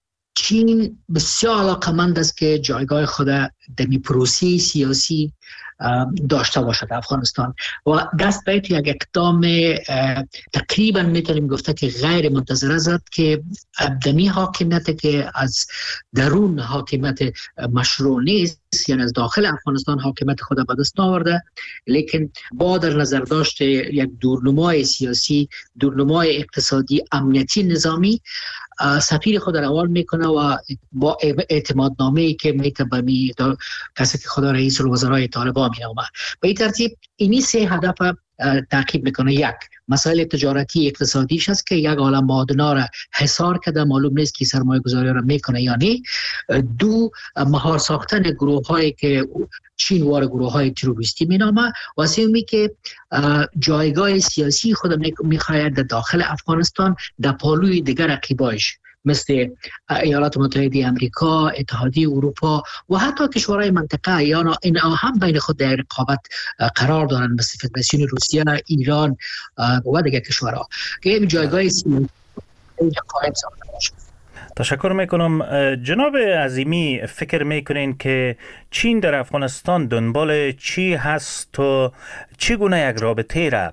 چین بسیار علاقمند است که جایگاه خود در پروسه سیاسی داشته باشد افغانستان و دست به یک اقدام تقریبا میتونیم گفته که غیر منتظره است که دمی حاکمیت که از درون حاکمیت مشروع نیست، یعنی از داخل افغانستان حاکمیت خود به دست آورده، لیکن با در نظر داشت یک دورنمای سیاسی، دورنمای اقتصادی، امنیتی، نظامی، سفیر خود را روان میکنه و با اعتمادنامه‌ای که میتبمی کسی که خدا رئیس الوزرای طالبان مینامه. به این ترتیب اینی سه هدف تعقیب میکنه. یک، مسائل تجارتی اقتصادیش است که یک عالم معادنا را حصار کرده، معلوم نیست که سرمایه گذاری را میکنه یا نه. دو، مهار ساختن گروه هایی که چین وار گروه های تروریستی مینامه. و سومی که جایگاه سیاسی خود میخواهد در داخل افغانستان در پالوی دیگر رقیبایش مثل ایالات متحده آمریکا، اتحادیه اروپا و حتی کشورهای منطقه یا اینا هم بین خود در رقابت قرار دارند، مثل فدراسیون روسیه، ایران و دیگر کشورها که این جایگاه سیاسی قائم ساخته باشد. تشکر میکنم. جناب عظیمی، فکر میکنین که چین در افغانستان دنبال چی هست و چگونه یک رابطه را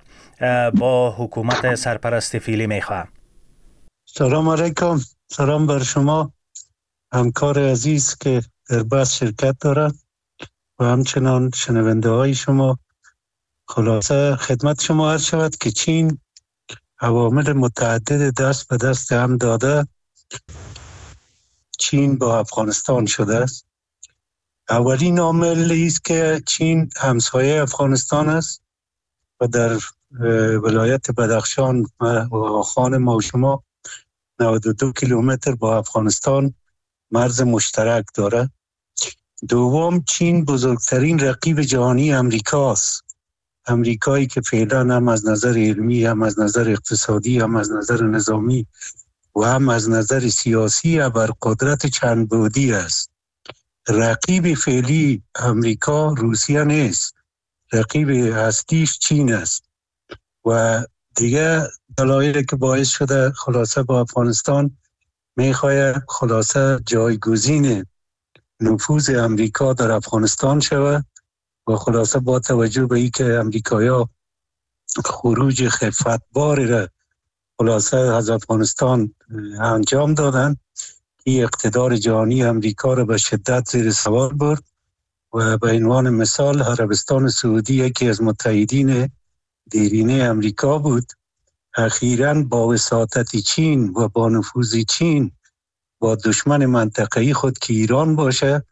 با حکومت سرپرست فعلی میخواه؟ سلام علیکم. سلام بر شما همکار عزیز که در بحث شرکت دارند و همچنان شنونده های شما. خلاصه خدمت شما عرض شود که چین عوامل متعدد دست به دست هم داده چین با افغانستان شده است. اولین عامل است که چین همسایه افغانستان است و در ولایت بدخشان و خان ما و شما 92 کیلومتر با افغانستان مرز مشترک داره. دوم، چین بزرگترین رقیب جهانی امریکاست. امریکایی که فعلا هم از نظر علمی، هم از نظر اقتصادی، هم از نظر نظامی و هم از نظر سیاسی ابرقدرت چند بعدی است. رقیب فعلی امریکا روسیه نیست، رقیب اصلیش چین است و دیگه دلایلی که باعث شده خلاصه با افغانستان میخواه خلاصه جایگزین نفوذ امریکا در افغانستان شود و خلاصه با توجه به ای که امریکایا خروج خفتباری را خلاصه از افغانستان انجام دادن، این اقتدار جهانی امریکا را به شدت زیر سوال برد و به عنوان مثال عربستان سعودی یکی از متحدین دیرینه امریکا بود. اخیراً با وساطت چین و با نفوذ چین با دشمن منطقه‌ای خود که ایران باشه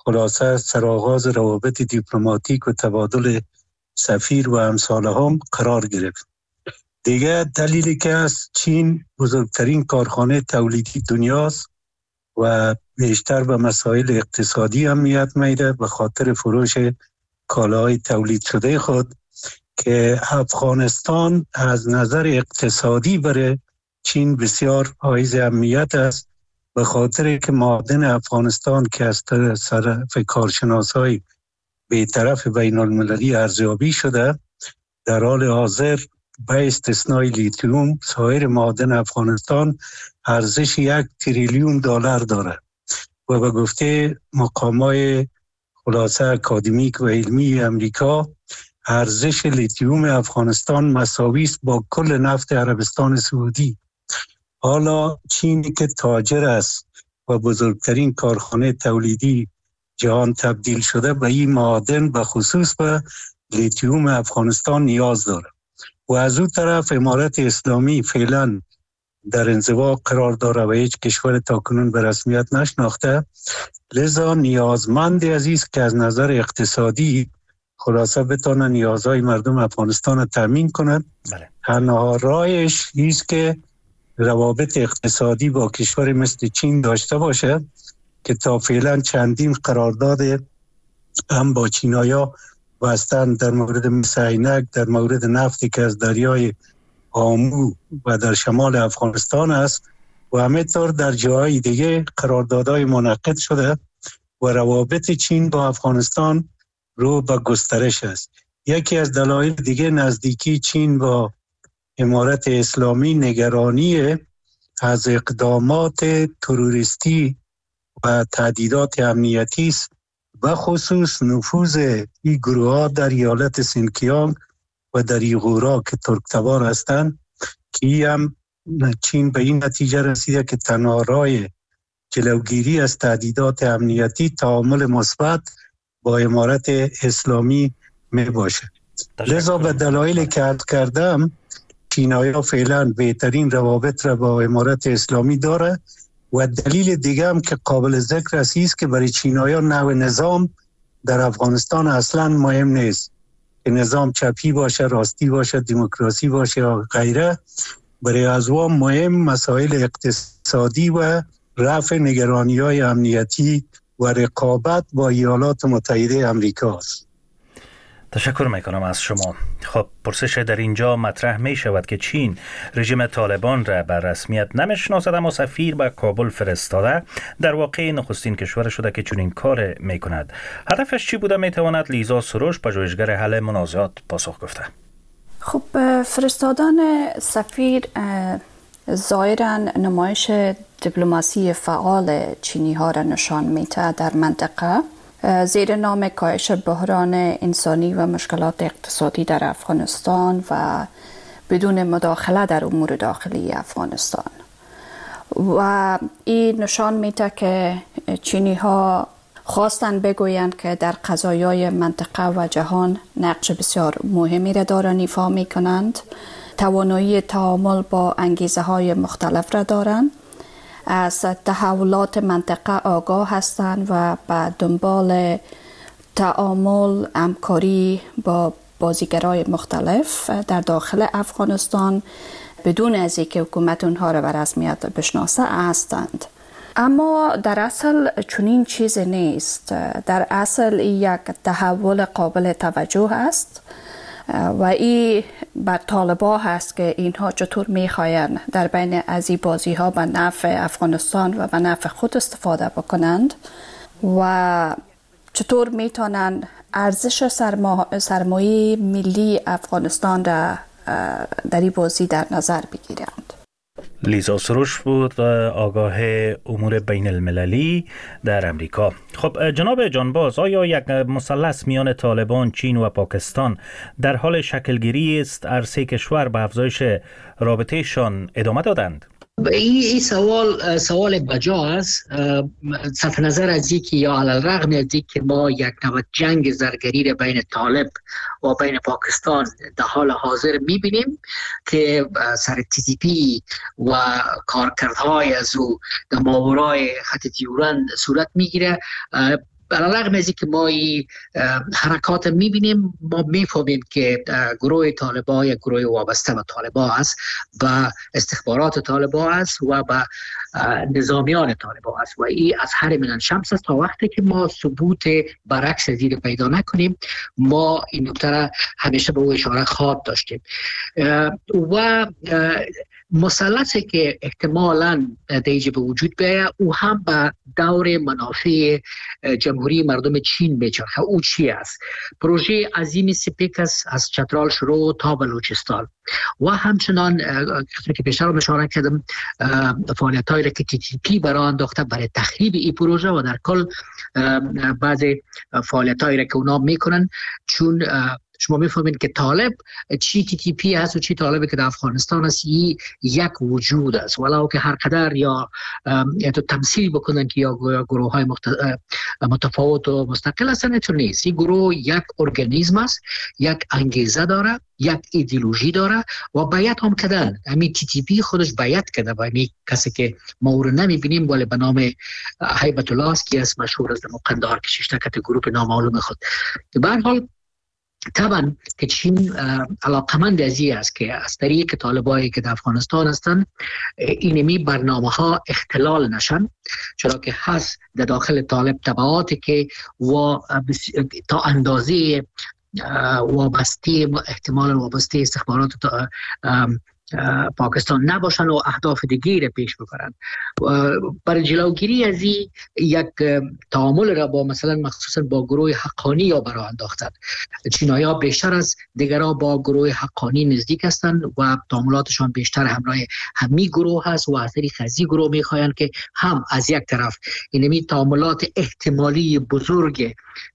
خلاصه سرآغاز روابط دیپلماتیک و تبادل سفیر و امثال هم قرار گرفت. دیگه دلیلی که از چین بزرگترین کارخانه تولیدی دنیاست و بیشتر به مسائل اقتصادی اهمیت میده به خاطر فروش کالاهای تولید شده خود که افغانستان از نظر اقتصادی برای چین بسیار حائز اهمیت است به خاطر که معادن افغانستان که از طرف کارشناسای بی‌طرف بین المللی ارزیابی شده در حال حاضر به استثنای لیتیوم سایر معادن افغانستان ارزش 1 تریلیون دلار داره و به گفته مقامات خلاصه اکادمیک و علمی امریکا ارزش لیتیوم افغانستان مساوی است با کل نفت عربستان سعودی. حالا چینی که تاجر است و بزرگترین کارخانه تولیدی جهان تبدیل شده به این معادن به خصوص به لیتیوم افغانستان نیاز داره و از اون طرف امارت اسلامی فعلا در انزوا قرار داره و هیچ کشور تاکنون به رسمیت نشناخته، لذا نیازمند عزیز که از نظر اقتصادی خلاصه بتونه نیازهای مردم افغانستان تامین کنند. تنها راهش ایست که روابط اقتصادی با کشور مثل چین داشته باشه که تا فعلا چندین قرارداد هم با چینایا بستن در مورد مثل عینک، در مورد نفتی که از دریای آمو و در شمال افغانستان است و همینطور در جاهای دیگه قراردادهای منعقد شده و روابط چین با افغانستان رو به گسترش است. یکی از دلایل دیگه نزدیکی چین با امارت اسلامی نگرانی از اقدامات تروریستی و تهدیدات امنیتی است و خصوص نفوذ این گروه ها در ایالت سینکیانگ و در ایغورا که ترکتبار هستند که هم چین به این نتیجه رسیده که تنها راه جلوگیری از تهدیدات امنیتی تعامل مثبت با امارت اسلامی می باشه. لذا به دلایلی که عرض کردم چینایا فعلا بهترین روابط را با امارت اسلامی داره و دلیل دیگه هم که قابل ذکر است که برای چینایا نوع نظام در افغانستان اصلا مهم نیست که نظام چپی باشه، راستی باشه، دموکراسی باشه یا غیره. برای ازوام مهم مسائل اقتصادی و رفع نگرانی‌های امنیتی و رقابت با ایالات متحده امریکا است. تشکر میکنم از شما. خب پرسش در اینجا مطرح می شود که چین رژیم طالبان را به رسمیت نمیشناسد اما سفیر به کابل فرستاده، در واقع نخستین کشور شده که چنین کار می کند. هدفش چی بوده؟ می تواند لیزا سروش پژوهشگر حل منازعات پاسخ گفته. خب فرستادن سفیر ظاهراً نمایش دیپلماسی فعال چینی ها را نشان میده در منطقه زیر نام کاهش بحران انسانی و مشکلات اقتصادی در افغانستان و بدون مداخله در امور داخلی افغانستان. و این نشان میده که چینی ها خواستن بگویند که در قضایای منطقه و جهان نقش بسیار مهمی را دارند ایفا میکنند، توانایی تعامل با انگیزه های مختلف را دارند، از تحولات منطقه آگاه هستند و به دنبال تعامل همکاری با بازیگرای مختلف در داخل افغانستان بدون از اینکه حکومت اونها را به رسمیت بشناسه هستند. اما در اصل چنین چیزی نیست. در اصل یک تحول قابل توجه است و این بر طالبا هست که اینها چطور میخواین در بین از این بازی ها به نفع افغانستان و به نفع خود استفاده بکنند و چطور میتونن ارزش سرمایه ملی افغانستان را در این بازی در نظر بگیرند. لیزا سروش بود، آگاه امور بین المللی در امریکا. خب جناب جانباز، آیا یک مثلث میان طالبان، چین و پاکستان در حال شکلگیری است؟ هر سه کشور به افزایش رابطهشان ادامه دادند؟ این سوال بجا است. صرف نظر از این که یا علی الرغم از این که ما یک نوع جنگ زرگری بین طالب و بین پاکستان در حال حاضر میبینیم که سر TTP و کارکردهای از او در ماورای خط دیورند صورت میگیره، علیرغم از اینکه ما این حرکات میبینیم، ما میفهمیم که گروه طالبان یک گروه وابسته به طالبان است و استخبارات طالبان است و به نظامیان طالبان است و این از هر من شمس است. تا وقتی که ما ثبوت برعکس از این پیدا نکنیم، ما این نکته را همیشه به او اشاره خواهد داشتیم. و مثلثی که احتمالاً دیگه به وجود بیاید، او هم به دور منافع جمهوری مردم چین میچرخه. او چی است؟ پروژه عظیم سپیکس از چترال شروع تا بلوچستان و همچنان که پیشتر اشاره کردم فعالیت‌هایی که TTP برای انداخته برای تخریب این پروژه و در کل بعضی فعالیت‌هایی که اونا میکنن. چون شما میفهمید که طالب چی TTP هست و چی طالبی که در افغانستان است یک وجود است، ولو که هر قدر یا تو تمثیل بکنن که یا گروه های متفاوت و مستقل هستن، اینطور نیست. این گروه یک ارگانیسم است، یک انگیزه داره، یک ایدئولوژی داره و بیعت هم کردن. همین TTP خودش بیعت کرده و همین کسی که ما او رو نمیبینیم ولی به نام هیبت الله است که از مشهور از قندهار کشیشته که گروه نامعلوم خود. به هر حال طبعا که چین علاقمند از این است که از طریق طالبایی که در افغانستان هستند اینمی برنامه ها اختلال نشن، چرا که هست در داخل طالب تبعاتی که و تا اندازه وابسته احتمال وابسته استخبارات پاکستان نباشن و اهداف دیگری پیش ببرن. برای جلوگیری از این یک تعامل را با مثلا مخصوصا با گروه حقانی یا برای انداختن. چینایی‌ها بیشتر از دیگرها با گروه حقانی نزدیک هستند و تعاملاتشان بیشتر همراه همین گروه هست و از طریق از این گروه میخواین که هم از یک طرف اینمی تعاملات احتمالی بزرگ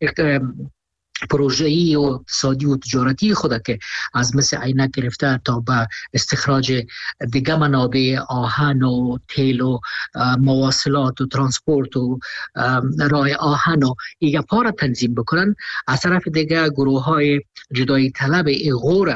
پروژه‌ای و اقتصادی و تجارتی خود که از مثل عینک گرفته تا به استخراج دیگه منابع آهن و تیل و مواصلات و ترانسپورت و راه آهن و ایگه پا را تنظیم بکنن، از طرف دیگه گروه های جدایی طلب ایغور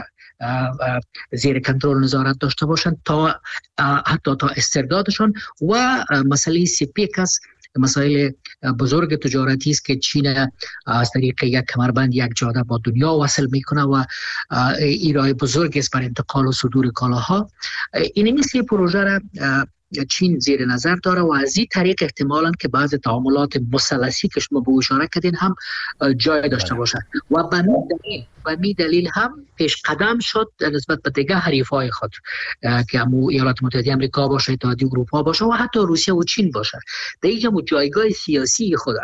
زیر کنترل نظارت داشته باشند تا حتی تا استردادشان. و مسئله سپیکس مسائل بزرگ تجارتی است که چین از طریق یک کمربند یک جاده با دنیا وصل میکنه و ایرای بزرگ است بر انتقال و صدور کالاها. این مثل پروژه را چین زیر نظر داره و از این طریق احتمالاً که بعض تعاملات مثلثی که شما به اشاره کردین هم جای داشته باشد و به می دلیل هم پیش قدم شد نسبت به دیگه حریفای خود که همون ایالات متحده آمریکا باشه، اتحادیه اروپا باشه و حتی روسیه و چین باشه، در اینجا جایگاه سیاسی خود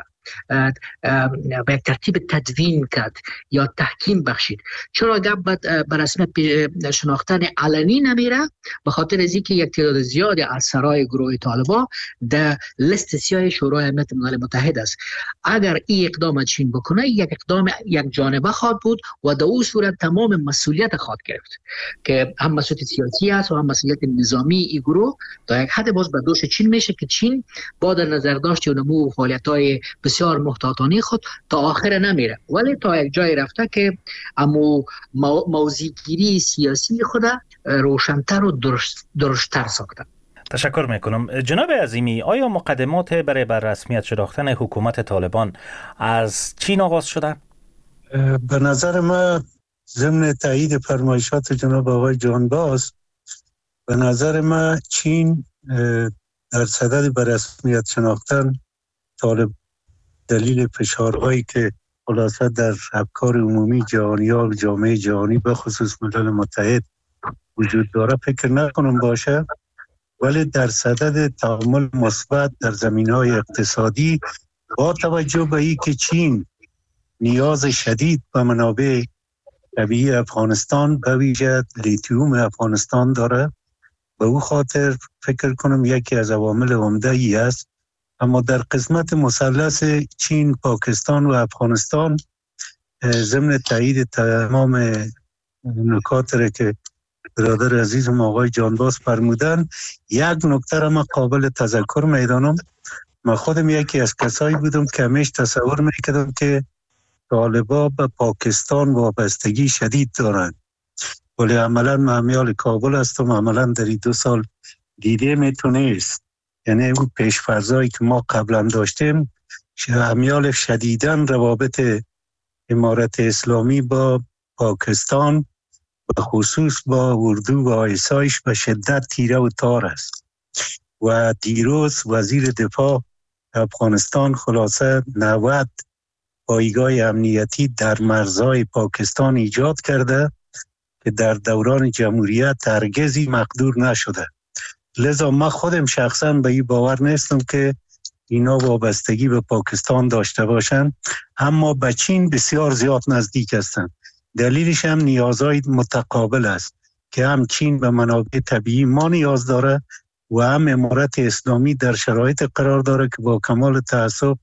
به ترتیب تدوین کرد یا تحکیم بخشید. چرا گپ به رسمیت شناختن علنی نمیره؟ به خاطر از اینکه یک تعداد زیادی از سرای گروه طالبان در لیست سیاه شورای امنیت ملل متحد است. اگر این اقدام چین بکنه، یک اقدام یک جانبه خواهد بود و در اون صورت تمام مسئولیت خواهد گرفت که هم مسئولیت سیاسی است و هم مسئولیت نظامی این گروه تا یک حد باز به دوش چین میشه که چین با در نظر داشت و نمو فعالیت‌های بسیار محتاطانه خود تا آخر نمیره، ولی تا یک جای رفته که امو موضع‌گیری سیاسی خود روشن‌تر و درشت‌تر ساخته. تشکر میکنم. جناب عظیمی، آیا مقدمات برای بر رسمیت شناختن حکومت طالبان از چین آغاز شده؟ به نظر من ضمن تایید فرمایشات جناب آقای جانباز، به نظر من چین در صدد بر رسمیت شناختن طالب دلیل فشارهایی که خلاصه در افکار عمومی جهانی ها و جامعه جهانی به خصوص ملل متحد وجود داره فکر نکنم باشه، ولی در صدد تعامل مثبت در زمینه‌های اقتصادی با توجه به اینکه چین نیاز شدید به منابع طبیعی افغانستان به ویژه لیتیوم افغانستان داره، به او خاطر فکر کنم یکی از عوامل عمده ای است. اما در قسمت مثلث چین، پاکستان و افغانستان ضمن تایید تمام نکات را که برادر عزیزم آقای جانباز فرمودن، یک نکته را من قابل تذکر میدانم. من خودم یکی از کسایی بودم که همیش تصور میکردم که طالبا به پاکستان وابستگی شدید دارند، ولی عملا معمیال کابل هستم، عملا در 2 سال دیده میتونست، یعنی اون پیشفرضایی که ما قبلا داشتیم امیال شدیداً روابط امارت اسلامی با پاکستان به خصوص با اردو و آیسایش به شدت تیره و تار است و دیروز وزیر دفاع افغانستان خلاصه 90 پایگاه امنیتی در مرزهای پاکستان ایجاد کرده که در دوران جمهوریت هرگزی مقدور نشده. لذا ما خودم شخصا به این باور نیستم که اینا وابستگی به پاکستان داشته باشند، اما به چین بسیار زیاد نزدیک هستند. دلیلش هم نیازهای متقابل است که هم چین به منابع طبیعی ما نیاز داره و هم امارت اسلامی در شرایط قرار داره که با کمال تأسف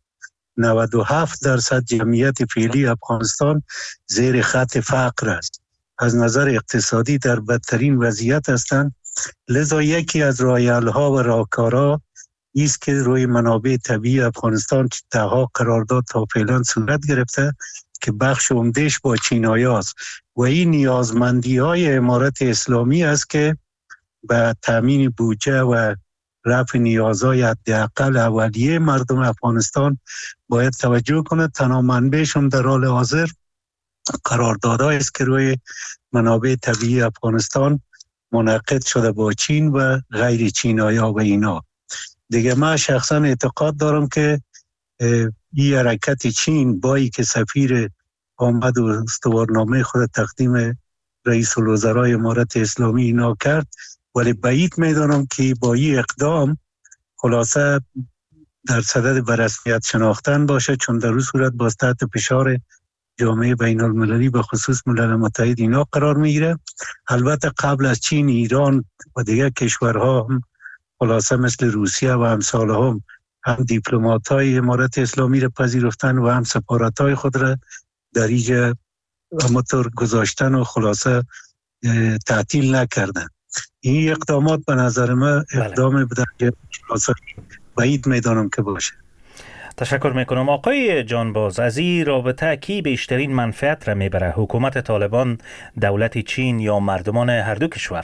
97% جمعیت فعلی افغانستان زیر خط فقر است. از نظر اقتصادی در بدترین وضعیت هستند. لذا یکی از راه‌حل‌ها و راهکارها است که روی منابع طبیعی افغانستان تها قرارداد تا فعلا صورت گرفته که بخش عمده‌اش با چینایی است و این نیازمندی‌های امارت اسلامی است که به تامین بودجه و رفع نیازهای حداقل اولیه مردم افغانستان باید توجه کنه. تنها منبعشون در حال حاضر قراردادهایی است که روی منابع طبیعی افغانستان منعقد شده با چین و غیر چینایی‌ها و اینا. دیگه من شخصا اعتقاد دارم که این حرکت چین با ای که سفیر آمد و استوارنامه خود تقدیم رئیس الوزرای امارت اسلامی اینا کرد، ولی بعید میدانم که با این اقدام خلاصه در صدد به رسمیت شناختن باشه، چون در اون صورت باز تحت فشار جامعه بین المللی به خصوص ملل متحد اینا قرار میگیره. البته قبل از چین ایران و دیگر کشورها هم خلاصه مثل روسیه و امثال هم دیپلمات‌های امارت اسلامی را پذیرفتن و هم سفارت‌های خود را در اینجا همطور گذاشتن و خلاصه تعطیل نکردن. این اقدامات به نظر من اقدام به درجه خلاصه بعید میدانم که باشه. تشکر میکنم. آقای جانباز، از این رابطه کی بیشترین منفعت را میبره؟ حکومت طالبان، دولت چین یا مردمان هر دو کشور؟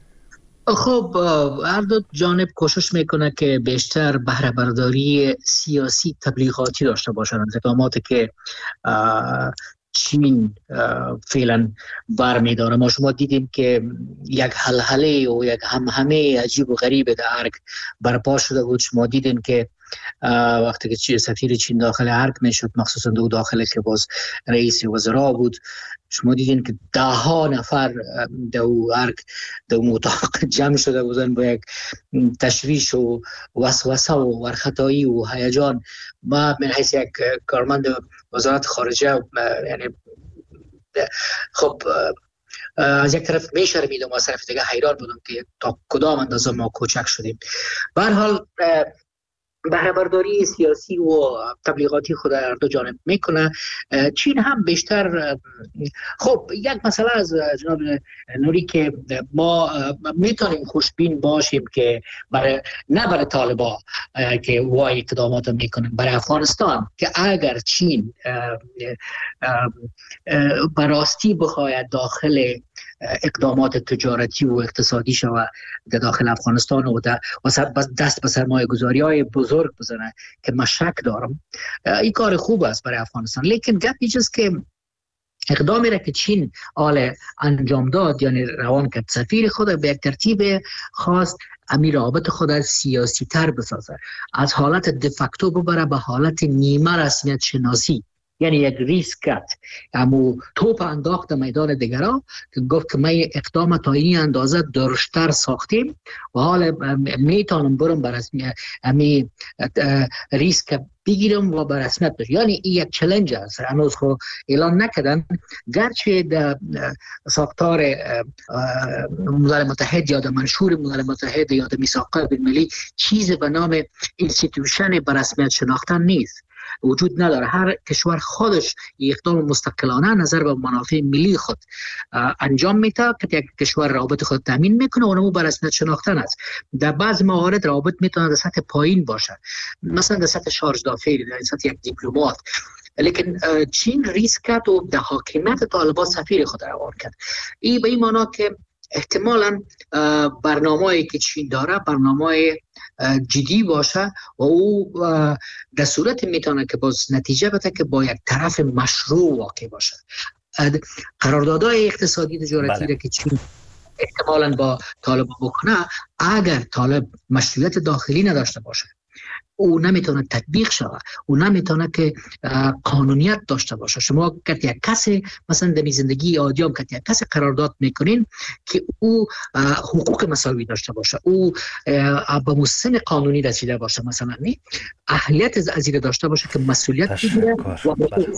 خب هر دو جانب کوشش میکنه که بیشتر بهره برداری سیاسی تبلیغاتی داشته باشند. اقداماتی که چین فعلا برمیداره. ما شما دیدیم که یک هلهله و یک همهمه عجیب و غریب در ارگ برپا شده بود. شما دیدیم که وقتی که سفیر چین داخل ارگ میشد، مخصوصا دو داخل که باز رئیس وزرا بود، شما دیدین که 10 نفر در ارگ در اتاق جمع شده بودن با یک تشویش و وسوسه و ورختایی و هیجان. ما من حیث یک کارمند وزارت خارجه یعنی خب از یک طرف میشرمیدم و از طرف دیگه حیران بودم که تا کدام اندازه ما کوچک شدیم. به هر حال بهره برداری سیاسی و تبلیغاتی خود هر دو جانب میکنه. چین هم بیشتر خب یک مسئله از جناب نوری که ما میتونیم خوشبین باشیم که برای طالبان که وای اقدامات میکنن برای افغانستان، که اگر چین براستی بخواهد داخل اقدامات تجارتی و اقتصادی شود در داخل افغانستان و دست به سرمایه گذاری های بزرگ بزنه که من شک دارم، این کار خوب است برای افغانستان. لیکن گپ اینجاست که اقدامی را که چین انجام داد، یعنی روان کرد سفیر خود به یک ترتیب خاص امیر رابط خود سیاسی تر بسازه، از حالت دفکتو ببره به حالت نیمه رسمیت شناسی، یعنی یک ریسک کرد، اما توپ انداخت میدان دیگران که گفت که من اقدام تا این اندازه درشتر ساختیم و حالا میتونم برم بر امی ریسک بگیرم و بر رسمیت بشم. یعنی این یک چالش است. هنوز خو اعلان نکردن، گرچه در ساختار ملل متحد یا در منشور ملل متحد یا در میثاق بین‌المللی چیزی به نام اینستیتوشن بر رسمیت شناختن نیست، وجود نداره. هر کشور خودش اقدام مستقلانه نظر به منافع ملی خود انجام میده که یک کشور رابط خود تامین میکنه و اونمو بر رسمیت شناختن است. در بعض موارد رابط میتونه در سطح پایین باشه، مثلا در سطح شارژ دافعی، در سطح یک دیپلمات. لیکن چین ریسک کرد و در حاکمیت طالبان سفیر خود روان کرد. این به این معنا که احتمالاً برنامه‌ای که چین داره برنامه جدی باشه و او در صورت میتونه که باز نتیجه بده که با یک طرف مشروع واقع باشه. قراردادهای اقتصادی تجارتی را که چین احتمالاً با طالبان بکنه، اگر طالب مشروعیت داخلی نداشته باشه، او نمیتونه تطبیق شود، او نمیتونه که قانونیت داشته باشه. شما که یک کسی مثلا در زندگی عادی هم که یک کسی قرارداد میکنین که او حقوق مساوی داشته باشه، او به مسن قانونی رسیده باشه، مثلا اهلیت از این داشته باشه که مسئولیت بگیره و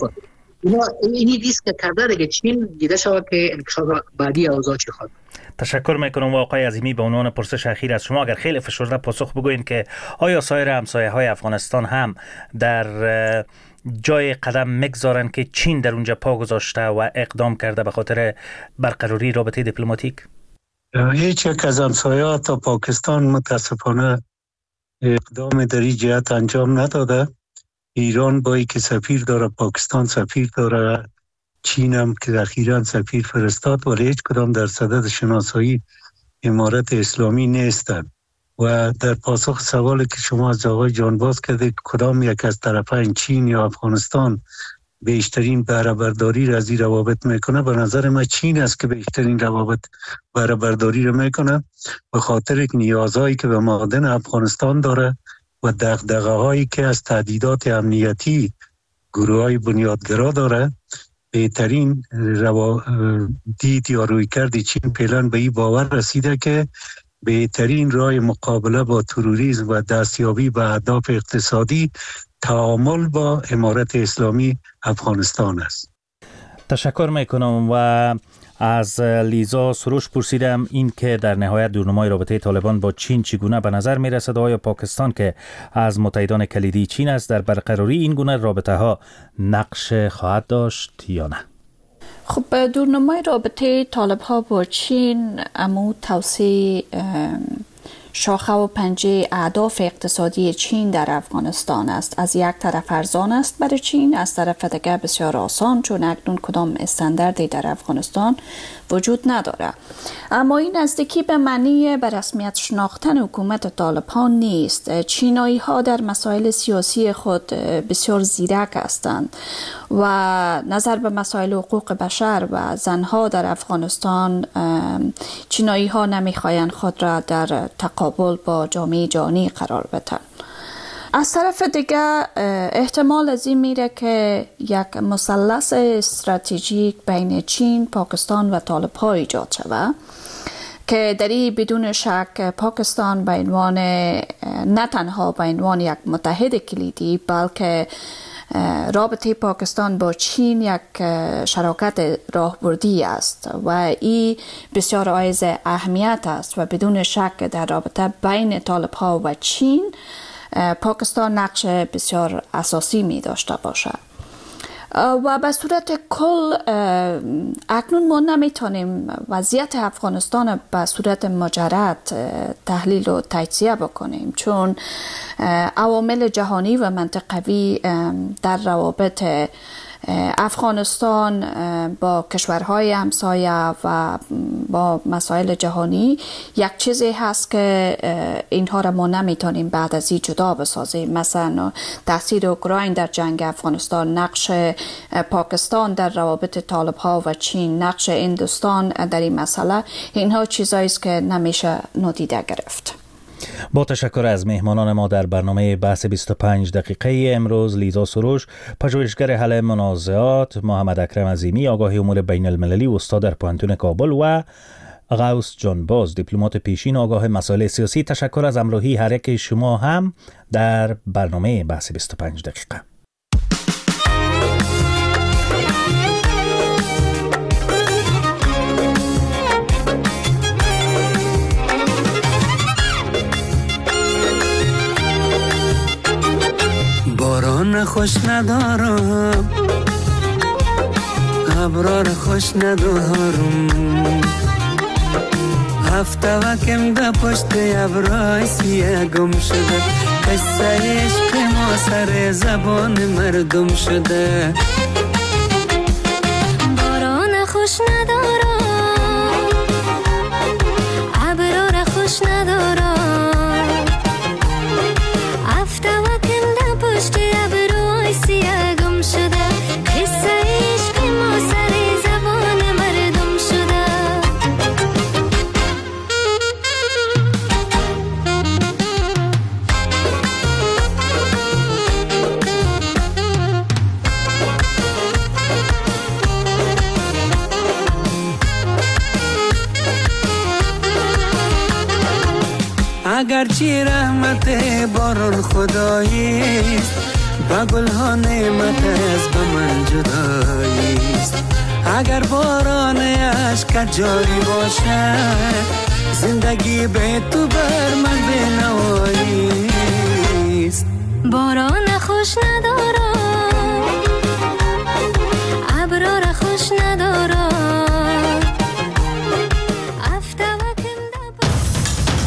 اینی دیست که کرده دیگه چین دیده شود که انکشاف بعدی اوضاع چی خواهد. تشکر میکنم آقای عظیمی. به عنوان پرسش اخیر از شما، اگر خیلی فشرده پاسخ بگوین که آیا سایر همسایه های افغانستان هم در جای قدم میگذارن که چین در اونجا پا گذاشته و اقدام کرده به خاطر برقراری رابطه دیپلماتیک؟ هیچ یک از همسایه تا پاکستان متاسفانه اقدام در این جهت انجام نداده. ایران با اینکه سفیر داره، پاکستان سفیر داره، چین هم که اخیراً سفیر فرستاد، ولی هیچ کدام در صدد شناسایی امارت اسلامی نیستند. و در پاسخ سوالی که شما از آقای جانباز کرده کدام یک از طرفین چین یا افغانستان بیشترین بهره برداری را از این روابط میکنه، به نظر من چین است که بیشترین روابط بهره برداری را میکنه، به خاطر نیازهایی که به معادن افغانستان داره و دغدغه‌هایی که از تهدیدات امنیتی گروه‌های بنیادگرا داره. بهترین دید یا رویکرد چین فعلا به این باور رسیده که بهترین راه مقابله با تروریسم و دستیابی به اهداف اقتصادی تعامل با امارت اسلامی افغانستان است. تشکر میکنم. و از لیزا سروش پرسیدم این که در نهایت دورنمای رابطه طالبان با چین چگونه به نظر میرسد؟ آیا پاکستان که از متحدان کلیدی چین است در برقراری این گونه رابطه ها نقش خواهد داشت یا نه؟ خب دورنمای رابطه طالب ها با چین امو توسعه شاخه و پنجه اهداف اقتصادی چین در افغانستان است. از یک طرف ارزان است برای چین، از طرف دیگر بسیار آسان، چون اکنون کدام استانداردی در افغانستان وجود نداره. اما این نزدیکی به معنی به رسمیت شناختن حکومت طالب ها نیست. چینایی ها در مسائل سیاسی خود بسیار زیرک هستند و نظر به مسائل حقوق بشر و زنها در افغانستان چینایی ها نمیخواین خود را در تقابل با جامعه جهانی قرار بدن. از طرف دیگه احتمال از این میره که یک مثلث استراتژیک بین چین، پاکستان و طالب ها ایجاد شود که در این بدون شک پاکستان به عنوان نه تنها به عنوان یک متحد کلیدی، بلکه رابطه پاکستان با چین یک شراکت راهبردی است و این بسیار حائز اهمیت است و بدون شک در رابطه بین طالب ها و چین پاکستان نقش بسیار اساسی می داشته باشد. و به صورت کل اکنون ما نمیتونیم وضعیت افغانستان به صورت مجرد تحلیل و تجزیه بکنیم، چون عوامل جهانی و منطقوی در روابط افغانستان با کشورهای همسایه و با مسائل جهانی یک چیزی هست که اینها را ما نمیتونیم بعد از این جدا بسازیم. مثلا تاثیر اوکراین در جنگ افغانستان، نقش پاکستان در روابط طالب ها و چین، نقش هندوستان در این مسئله، اینها چیزایی است که نمیشه نادیده گرفت. با تشکر از مهمانان ما در برنامه بحث 25 دقیقه امروز، لیزا سروش، پژوهشگر حل منازعات، محمد اکرم عظیمی، آگاهی امور بین المللی، استاد در پوهنتون کابل، و غوث جانباز، دیپلمات پیشین آگاه مسائل سیاسی. تشکر از همراهی هر یک شما هم در برنامه بحث 25 دقیقه. باران خوش ندارم، ابرار خوش ندارم، هفته وکم ده پشت ابرای سیه گم شده، قصه عشق ما سر زبان مردم شده. باران خوش ندارم، اگرچه رحمت باران خداییست، با گلها نعمت از به من جداییست. اگر باران عشق جاری باشد، زندگی به تو بر من بنواییست. باران خوش ندارم